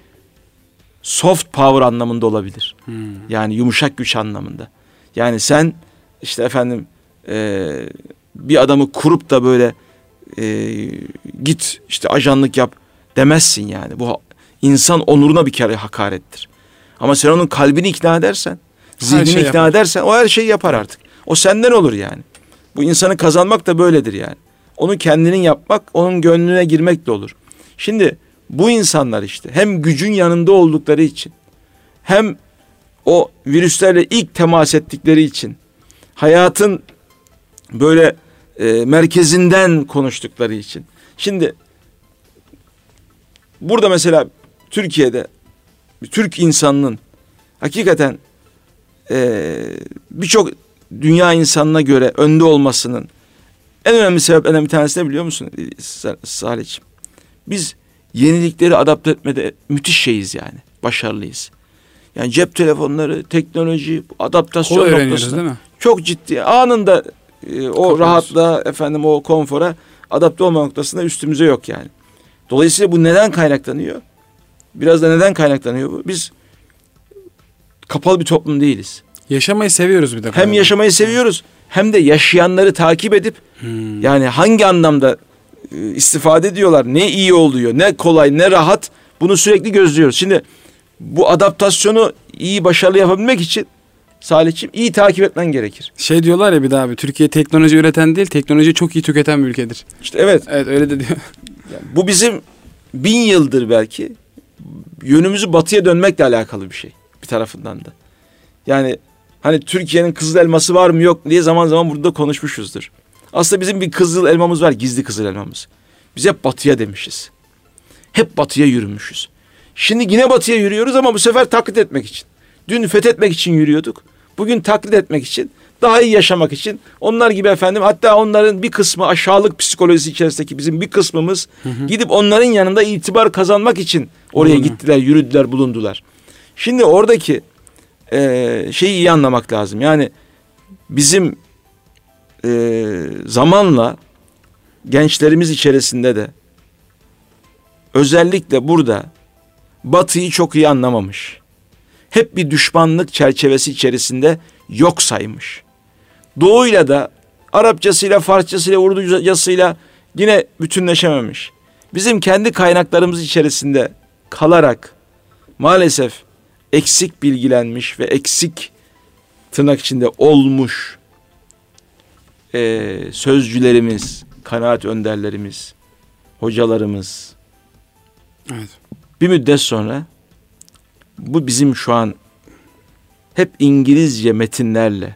soft power anlamında olabilir. Hmm. Yani yumuşak güç anlamında. Yani sen işte efendim e, bir adamı kurup da böyle e, git işte ajanlık yap demezsin yani. Bu insan onuruna bir kere hakarettir. Ama sen onun kalbini ikna edersen, zihnini şey ikna yapar. edersen o her şeyi yapar artık. O senden olur yani. Bu insanı kazanmak da böyledir yani. Onu kendinin yapmak, onun gönlüne girmek de olur. Şimdi bu insanlar işte hem gücün yanında oldukları için, hem o virüslerle ilk temas ettikleri için, hayatın böyle e, merkezinden konuştukları için. Şimdi burada mesela Türkiye'de bir Türk insanının hakikaten e, birçok dünya insanına göre önde olmasının en önemli sebeplerinden bir tanesi ne biliyor musun Salih'ciğim? Biz yenilikleri adapte etmede müthiş şeyiz yani. Başarılıyız. Yani cep telefonları, teknoloji, adaptasyon noktasında çok ciddi. Anında e, o Kapıyoruz. rahatlığa, efendim o konfora adapte olma noktasında üstümüze yok yani. Dolayısıyla bu neden kaynaklanıyor? Biraz da neden kaynaklanıyor bu? Biz kapalı bir toplum değiliz. Yaşamayı seviyoruz bir de. Hem yaşamayı seviyoruz, hem de yaşayanları takip edip hmm. yani hangi anlamda istifade ediyorlar, ne iyi oluyor, ne kolay, ne rahat, bunu sürekli gözlüyoruz. Şimdi bu adaptasyonu iyi, başarılı yapabilmek için Salih'ciğim iyi takip etmen gerekir. Şey diyorlar ya bir daha abi, Türkiye teknoloji üreten değil, teknoloji çok iyi tüketen bir ülkedir. İşte evet. Evet, öyle de diyor. Yani bu bizim bin yıldır belki yönümüzü batıya dönmekle alakalı bir şey bir tarafından da. Yani hani Türkiye'nin kızıl elması var mı yok diye zaman zaman burada konuşmuşuzdur. Aslında bizim bir kızıl elmamız var, gizli kızıl elmamız. Biz hep batıya demişiz. Hep batıya yürümüşüz. Şimdi yine batıya yürüyoruz ama bu sefer taklit etmek için. Dün fethetmek için yürüyorduk. Bugün taklit etmek için, daha iyi yaşamak için. Onlar gibi efendim, hatta onların bir kısmı, aşağılık psikolojisi içerisindeki bizim bir kısmımız hı hı. gidip onların yanında itibar kazanmak için oraya Hı-hı. gittiler, yürüdüler, bulundular. Şimdi oradaki e, şeyi iyi anlamak lazım. Yani bizim e, zamanla gençlerimiz içerisinde de özellikle burada Batı'yı çok iyi anlamamış. Hep bir düşmanlık çerçevesi içerisinde yok saymış. Doğu'yla da Arapçasıyla, Farsçasıyla, Urducasıyla yine bütünleşememiş. Bizim kendi kaynaklarımız içerisinde kalarak maalesef eksik bilgilenmiş ve eksik tırnak içinde olmuş e, sözcülerimiz, kanaat önderlerimiz, hocalarımız. Evet. Bir müddet sonra bu bizim şu an hep İngilizce metinlerle,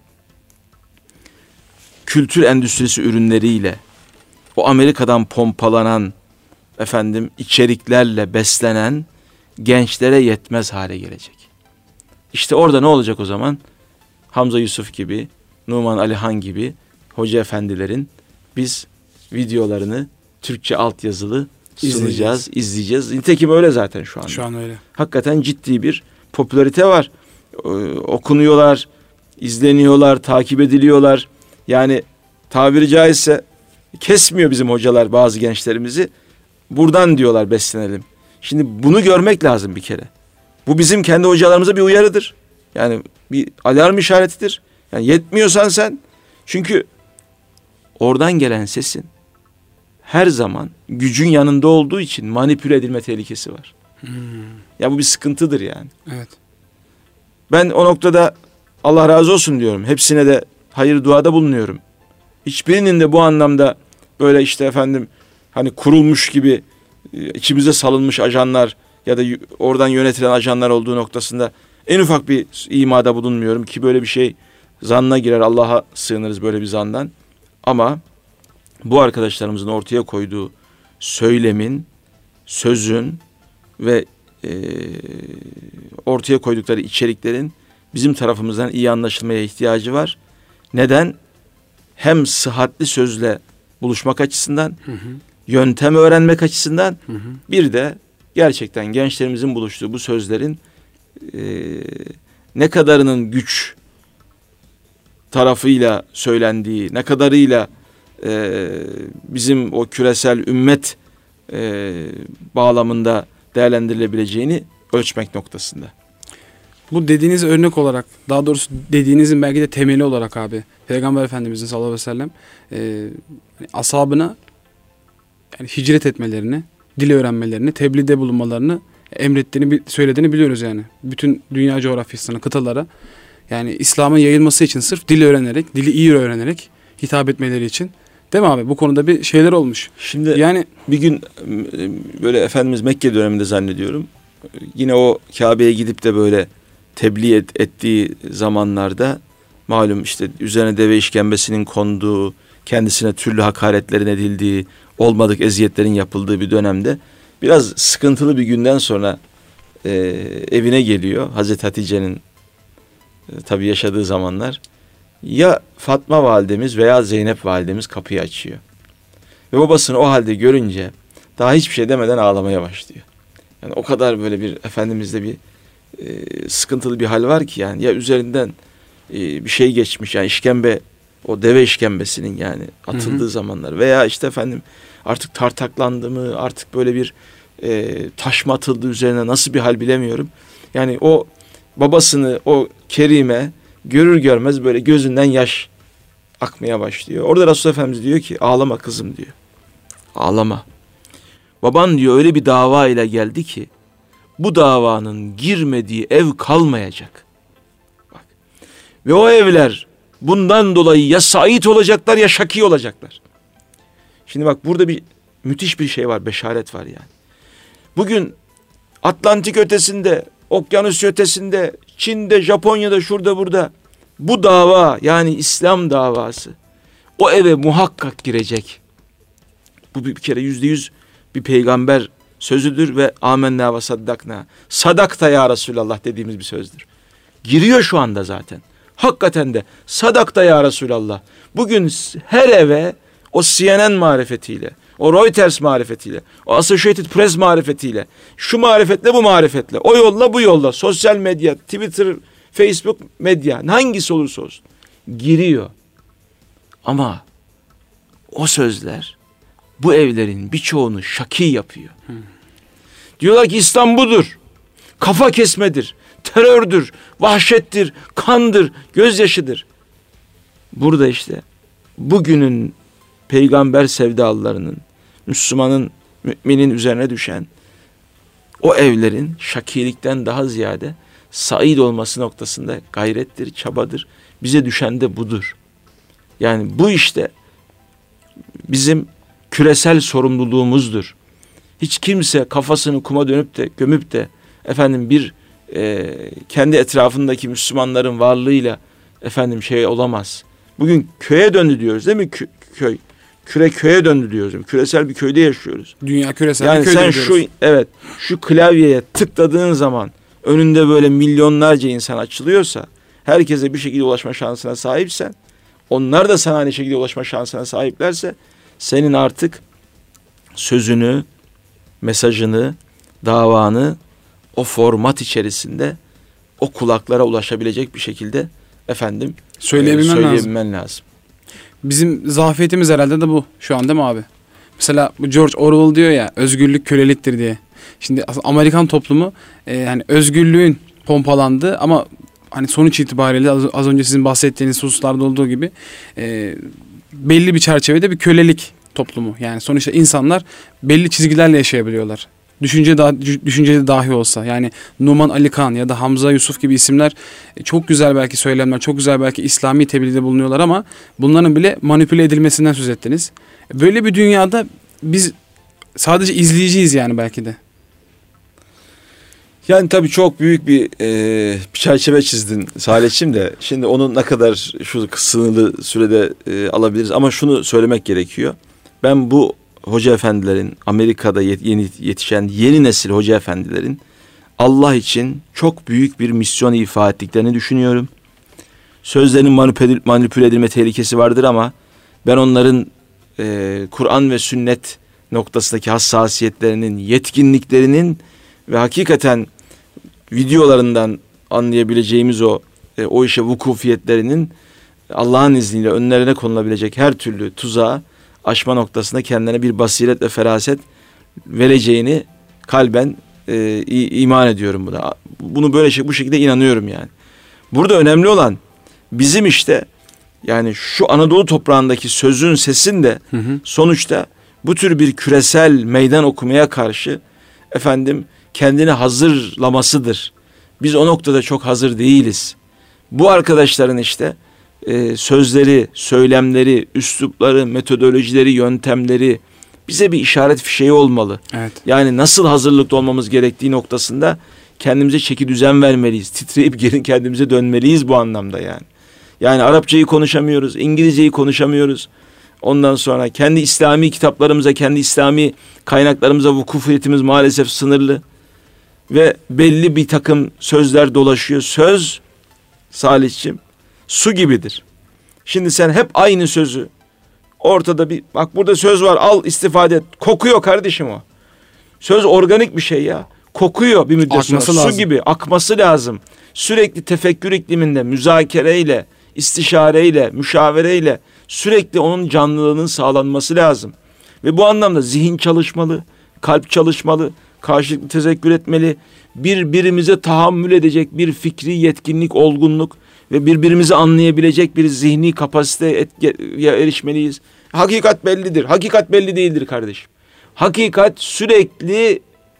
kültür endüstrisi ürünleriyle, o Amerika'dan pompalanan efendim içeriklerle beslenen gençlere yetmez hale gelecek. İşte orada ne olacak o zaman? Hamza Yusuf gibi, Numan Alihan gibi hoca efendilerin biz videolarını Türkçe altyazılı sunacağız, izleyeceğiz. izleyeceğiz. Nitekim öyle zaten şu anda. Şu an öyle. Hakikaten ciddi bir popülarite var. Ee, okunuyorlar, izleniyorlar, takip ediliyorlar. Yani tabiri caizse kesmiyor bizim hocalar bazı gençlerimizi. Buradan diyorlar beslenelim. Şimdi bunu görmek lazım bir kere. Bu bizim kendi hocalarımıza bir uyarıdır. Yani bir alarm işaretidir. Yani yetmiyorsan sen, çünkü oradan gelen sesin her zaman gücün yanında olduğu için manipüle edilme tehlikesi var. Hmm. Ya bu bir sıkıntıdır yani. Evet. Ben o noktada Allah razı olsun diyorum. Hepsine de hayır duada bulunuyorum. Hiçbirinin de bu anlamda böyle işte efendim hani kurulmuş gibi içimize salınmış ajanlar ya da oradan yönetilen ajanlar olduğu noktasında en ufak bir imada bulunmuyorum ki böyle bir şey zannına girer. Allah'a sığınırız böyle bir zandan. Ama bu arkadaşlarımızın ortaya koyduğu söylemin, sözün ve e, ortaya koydukları içeriklerin bizim tarafımızdan iyi anlaşılmaya ihtiyacı var. Neden? Hem sıhhatli sözle buluşmak açısından, hı hı. yöntem öğrenmek açısından, hı hı. bir de gerçekten gençlerimizin buluştuğu bu sözlerin e, ne kadarının güç tarafıyla söylendiği, ne kadarıyla e, bizim o küresel ümmet e, bağlamında değerlendirilebileceğini ölçmek noktasında. Bu dediğiniz örnek olarak, daha doğrusu dediğinizin belki de temeli olarak abi, Peygamber Efendimizin sallallahu aleyhi ve sellem e, ashabına yani hicret etmelerini, dil öğrenmelerini, tebliğde bulunmalarını emrettiğini, söylediğini biliyoruz yani. Bütün dünya coğrafyasına, kıtalara, yani İslam'ın yayılması için sırf dil öğrenerek, dili iyi öğrenerek hitap etmeleri için. Değil mi abi? Bu konuda bir şeyler olmuş. Şimdi yani bir gün böyle Efendimiz Mekke döneminde zannediyorum. Yine o Kabe'ye gidip de böyle tebliğ et, ettiği zamanlarda malum işte üzerine deve işkembesinin konduğu, kendisine türlü hakaretlerin edildiği, olmadık eziyetlerin yapıldığı bir dönemde biraz sıkıntılı bir günden sonra e, evine geliyor. Hazreti Hatice'nin e, tabii yaşadığı zamanlar. Ya Fatma validemiz veya Zeynep validemiz kapıyı açıyor. Ve babasını o halde görünce daha hiçbir şey demeden ağlamaya başlıyor. Yani o kadar böyle bir Efendimiz'de bir e, sıkıntılı bir hal var ki yani ya üzerinden e, bir şey geçmiş yani işkembe, o deve işkembesinin yani atıldığı hı hı. zamanlar veya işte efendim artık tartaklandı mı, artık böyle bir e, taş mı atıldı üzerine, nasıl bir hal bilemiyorum. Yani o babasını, o Kerime görür görmez böyle gözünden yaş akmaya başlıyor. Orada Resulullah Efendimiz diyor ki ağlama kızım diyor. Ağlama. Baban diyor öyle bir dava ile geldi ki bu davanın girmediği ev kalmayacak. Bak. Ve o evler bundan dolayı ya sait olacaklar ya şaki olacaklar. Şimdi bak burada bir müthiş bir şey var, beşaret var yani. Bugün Atlantik ötesinde, okyanus ötesinde, Çin'de, Japonya'da, şurada burada bu dava yani İslam davası o eve muhakkak girecek. Bu bir kere yüzde yüz bir peygamber sözüdür ve amenna ve saddakna. Sadakta ya Resulallah dediğimiz bir sözdür. Giriyor şu anda zaten. Hakikaten de sadakta ya Resulallah. Bugün her eve o C N N marifetiyle, o Reuters marifetiyle, o Associated Press marifetiyle, şu marifetle bu marifetle, o yolla bu yolla, sosyal medya, Twitter, Facebook medya, hangisi olursa olsun giriyor. Ama o sözler bu evlerin birçoğunu şaki yapıyor. Hmm. Diyorlar ki İslam budur, kafa kesmedir, terördür, vahşettir, kandır, gözyaşıdır. Burada işte bugünün peygamber sevdalılarının, Müslümanın, müminin üzerine düşen o evlerin şakilikten daha ziyade said olması noktasında gayrettir, çabadır. Bize düşen de budur. Yani bu işte bizim küresel sorumluluğumuzdur. Hiç kimse kafasını kuma dönüp de gömüp de efendim bir e, kendi etrafındaki Müslümanların varlığıyla efendim şey olamaz. Bugün köye döndü diyoruz değil mi? Kö, köy. Küre köye döndü diyoruz. Küresel bir köyde yaşıyoruz. Dünya küresel yani bir köyde sen diyoruz. şu evet şu klavyeye tıkladığın zaman önünde böyle milyonlarca insan açılıyorsa, herkese bir şekilde ulaşma şansına sahipsen, onlar da sana aynı şekilde ulaşma şansına sahiplerse, senin artık sözünü, mesajını, davanı o format içerisinde o kulaklara ulaşabilecek bir şekilde efendim söyleyebilmen, e, söyleyebilmen lazım. lazım. Bizim zafiyetimiz herhalde de bu şu an değil mi abi? Mesela bu George Orwell diyor ya, özgürlük köleliktir diye. Şimdi Amerikan toplumu e, hani özgürlüğün pompalandığı ama hani sonuç itibariyle az, az önce sizin bahsettiğiniz hususlarda olduğu gibi e, belli bir çerçevede bir kölelik toplumu. Yani sonuçta insanlar belli çizgilerle yaşayabiliyorlar. Düşünce da, düşüncede dahi olsa. Yani Numan Ali Khan ya da Hamza Yusuf gibi isimler çok güzel belki söylemler, çok güzel belki İslami tebliğde bulunuyorlar ama bunların bile manipüle edilmesinden söz ettiniz. Böyle bir dünyada biz sadece izleyiciyiz yani belki de. Yani tabii çok büyük bir, e, bir çerçeve çizdin Salih'cim de. Şimdi onu ne kadar şu sınırlı sürede e, alabiliriz ama şunu söylemek gerekiyor. Ben bu hoca efendilerin, Amerika'da yeni yetişen yeni nesil hoca efendilerin Allah için çok büyük bir misyon ifa ettiklerini düşünüyorum. Sözlerinin manipüle, manipüle edilme tehlikesi vardır ama ben onların e, Kur'an ve sünnet noktasındaki hassasiyetlerinin, yetkinliklerinin ve hakikaten videolarından anlayabileceğimiz o e, o işe vukufiyetlerinin Allah'ın izniyle önlerine konulabilecek her türlü tuzağı aşma noktasında kendine bir basiret ve feraset vereceğini kalben e, iman ediyorum buna. Bunu böyle şey, bu şekilde inanıyorum yani. Burada önemli olan bizim işte yani şu Anadolu toprağındaki sözün sesin de hı hı. sonuçta bu tür bir küresel meydan okumaya karşı efendim kendini hazırlamasıdır. Biz o noktada çok hazır değiliz. Bu arkadaşların işte e, sözleri, söylemleri, üslupları, metodolojileri, yöntemleri bize bir işaret fişeği olmalı. Evet. Yani nasıl hazırlıklı olmamız gerektiği noktasında kendimize çeki düzen vermeliyiz. Titreyip geri kendimize dönmeliyiz bu anlamda yani. Yani Arapçayı konuşamıyoruz, İngilizceyi konuşamıyoruz. Ondan sonra kendi İslami kitaplarımıza, kendi İslami kaynaklarımıza vukufiyetimiz maalesef sınırlı. Ve belli bir takım sözler dolaşıyor. Söz Salih'cim su gibidir. Şimdi sen hep aynı sözü ortada bir bak burada söz var al istifade et. Kokuyor kardeşim o. Söz organik bir şey ya. Kokuyor bir müddet sonra. Su lazım. Gibi akması lazım. Sürekli tefekkür ikliminde müzakereyle, istişareyle, müşavereyle sürekli onun canlılığının sağlanması lazım. Ve bu anlamda zihin çalışmalı, kalp çalışmalı, karşılıklı tezekkür etmeli, birbirimize tahammül edecek bir fikri yetkinlik, olgunluk ve birbirimizi anlayabilecek bir zihni kapasiteye erişmeliyiz. Hakikat bellidir, hakikat belli değildir kardeşim. Hakikat sürekli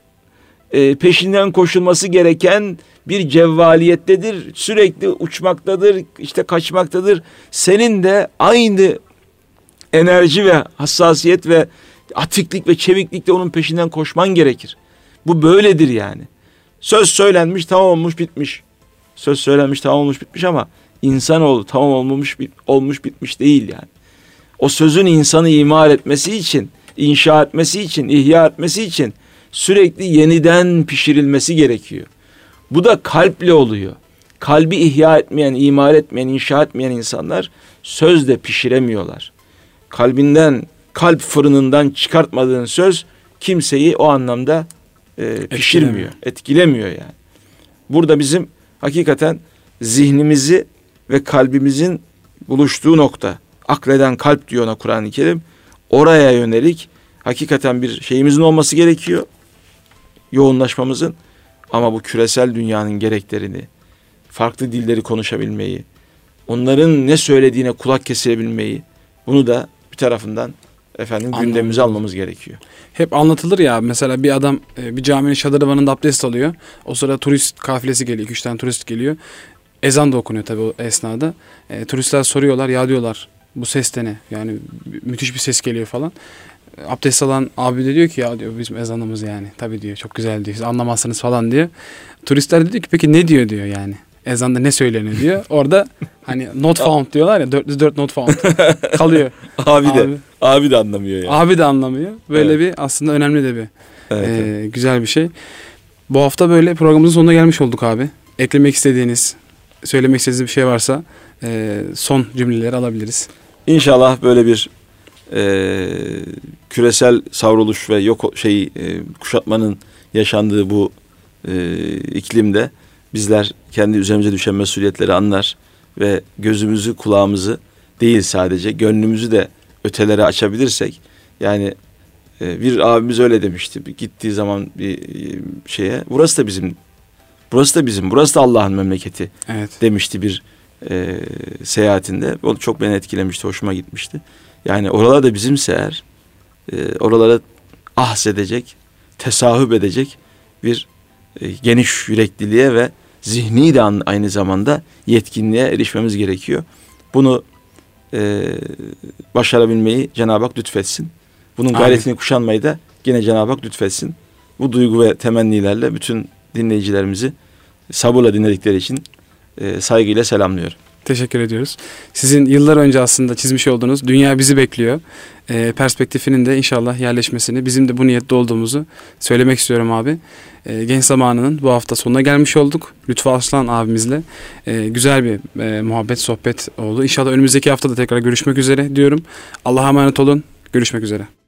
e, peşinden koşulması gereken bir cevvaliyettedir, sürekli uçmaktadır, işte kaçmaktadır. Senin de aynı enerji ve hassasiyet ve atiklik ve çeviklikle onun peşinden koşman gerekir. Bu böyledir yani. Söz söylenmiş, tamam olmuş, bitmiş. Söz söylenmiş, tamam olmuş, bitmiş ama insanoğlu tamam olmamış, bit, olmuş, bitmiş değil yani. O sözün insanı imar etmesi için, inşa etmesi için, ihya etmesi için sürekli yeniden pişirilmesi gerekiyor. Bu da kalple oluyor. Kalbi ihya etmeyen, imar etmeyen, inşa etmeyen insanlar sözle pişiremiyorlar. Kalbinden kalp fırınından çıkartmadığın söz kimseyi o anlamda e, pişirmiyor, etkilemiyor yani. Burada bizim hakikaten zihnimizi ve kalbimizin buluştuğu nokta, akleden kalp diyor ona Kur'an-ı Kerim. Oraya yönelik hakikaten bir şeyimizin olması gerekiyor. Yoğunlaşmamızın. Ama bu küresel dünyanın gereklerini, farklı dilleri konuşabilmeyi, onların ne söylediğine kulak kesebilmeyi, bunu da bir tarafından efendim Anladım. gündemimize almamız gerekiyor. Hep anlatılır ya, mesela bir adam bir caminin şadırvanında abdest alıyor. O sırada turist kafilesi geliyor. iki üç tane turist geliyor. Ezan da okunuyor tabii o esnada. E, turistler soruyorlar, ya diyorlar bu ses de ne? Yani müthiş bir ses geliyor falan. Abdest alan abi de diyor ki ya diyor bizim ezanımız yani. Tabii diyor, çok güzel diyor. Siz anlamazsınız falan diyor. Turistler de diyor ki peki ne diyor diyor yani. Ezanda ne söyleniyor diyor. Orada hani not found diyorlar ya, dört yüz dört not found kalıyor. Abi de abi, abi de anlamıyor yani. Abi de anlamıyor. Böyle evet. Bir aslında önemli de bir evet, e, evet. güzel bir şey. Bu hafta böyle programımızın sonuna gelmiş olduk abi. Eklemek istediğiniz, söylemek istediğiniz bir şey varsa e, son cümleleri alabiliriz. İnşallah böyle bir e, küresel savruluş ve yok şeyi e, kuşatmanın yaşandığı bu e, iklimde bizler kendi üzerimize düşen mesuliyetleri anlar ve gözümüzü, kulağımızı değil sadece gönlümüzü de ötelere açabilirsek, yani e, bir abimiz öyle demişti, bir gittiği zaman bir e, şeye, burası da bizim, burası da bizim, burası da Allah'ın memleketi evet. demişti bir e, seyahatinde. O çok beni etkilemişti, hoşuma gitmişti. Yani oralar da bizimse eğer, e, oralara ahsedecek, tesahüp edecek bir e, geniş yürekliliğe ve zihni de aynı zamanda yetkinliğe erişmemiz gerekiyor. Bunu e, başarabilmeyi Cenab-ı Hak lütfetsin. Bunun gayretini Amin. Kuşanmayı da yine Cenab-ı Hak lütfetsin. Bu duygu ve temennilerle bütün dinleyicilerimizi sabırla dinledikleri için e, saygıyla selamlıyorum. Teşekkür ediyoruz. Sizin yıllar önce aslında çizmiş olduğunuz dünya bizi bekliyor e, perspektifinin de inşallah yerleşmesini, bizim de bu niyette olduğumuzu söylemek istiyorum abi. E, Genç Zamanı'nın bu hafta sonuna gelmiş olduk. Lütfü Arslan abimizle e, güzel bir e, muhabbet, sohbet oldu. İnşallah önümüzdeki hafta da tekrar görüşmek üzere diyorum. Allah'a emanet olun. Görüşmek üzere.